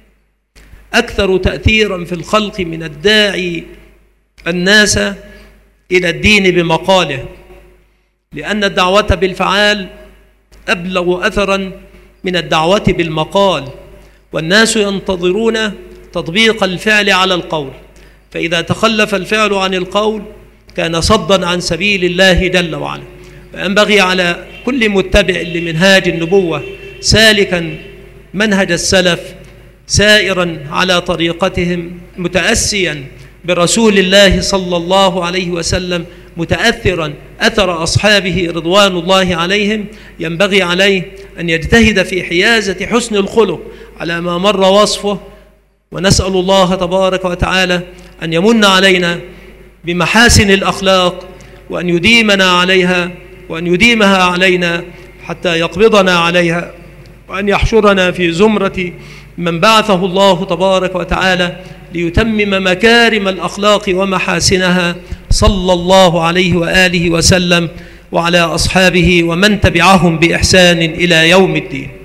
أكثر تأثيرا في الخلق من الداعي الناس إلى الدين بمقاله، لأن الدعوة بالفعال أبلغ أثرا من الدعوة بالمقال، والناس ينتظرون تطبيق الفعل على القول، فإذا تخلف الفعل عن القول كان صدا عن سبيل الله جل وعلا. فينبغي على كل متبع لمنهاج النبوة سالكا منهج السلف سائرا على طريقتهم متأسيا برسول الله صلى الله عليه وسلم متأثرا أثر أصحابه رضوان الله عليهم، ينبغي عليه أن يجتهد في حيازة حسن الخلق على ما مر وصفه، ونسأل الله تبارك وتعالى أن يمن علينا بمحاسن الأخلاق، وأن يديمنا عليها وأن يديمها علينا حتى يقبضنا عليها، وأن يحشرنا في زمرة من بعثه الله تبارك وتعالى ليتمم مكارم الأخلاق ومحاسنها، صلى الله عليه وآله وسلم وعلى أصحابه ومن تبعهم بإحسان إلى يوم الدين.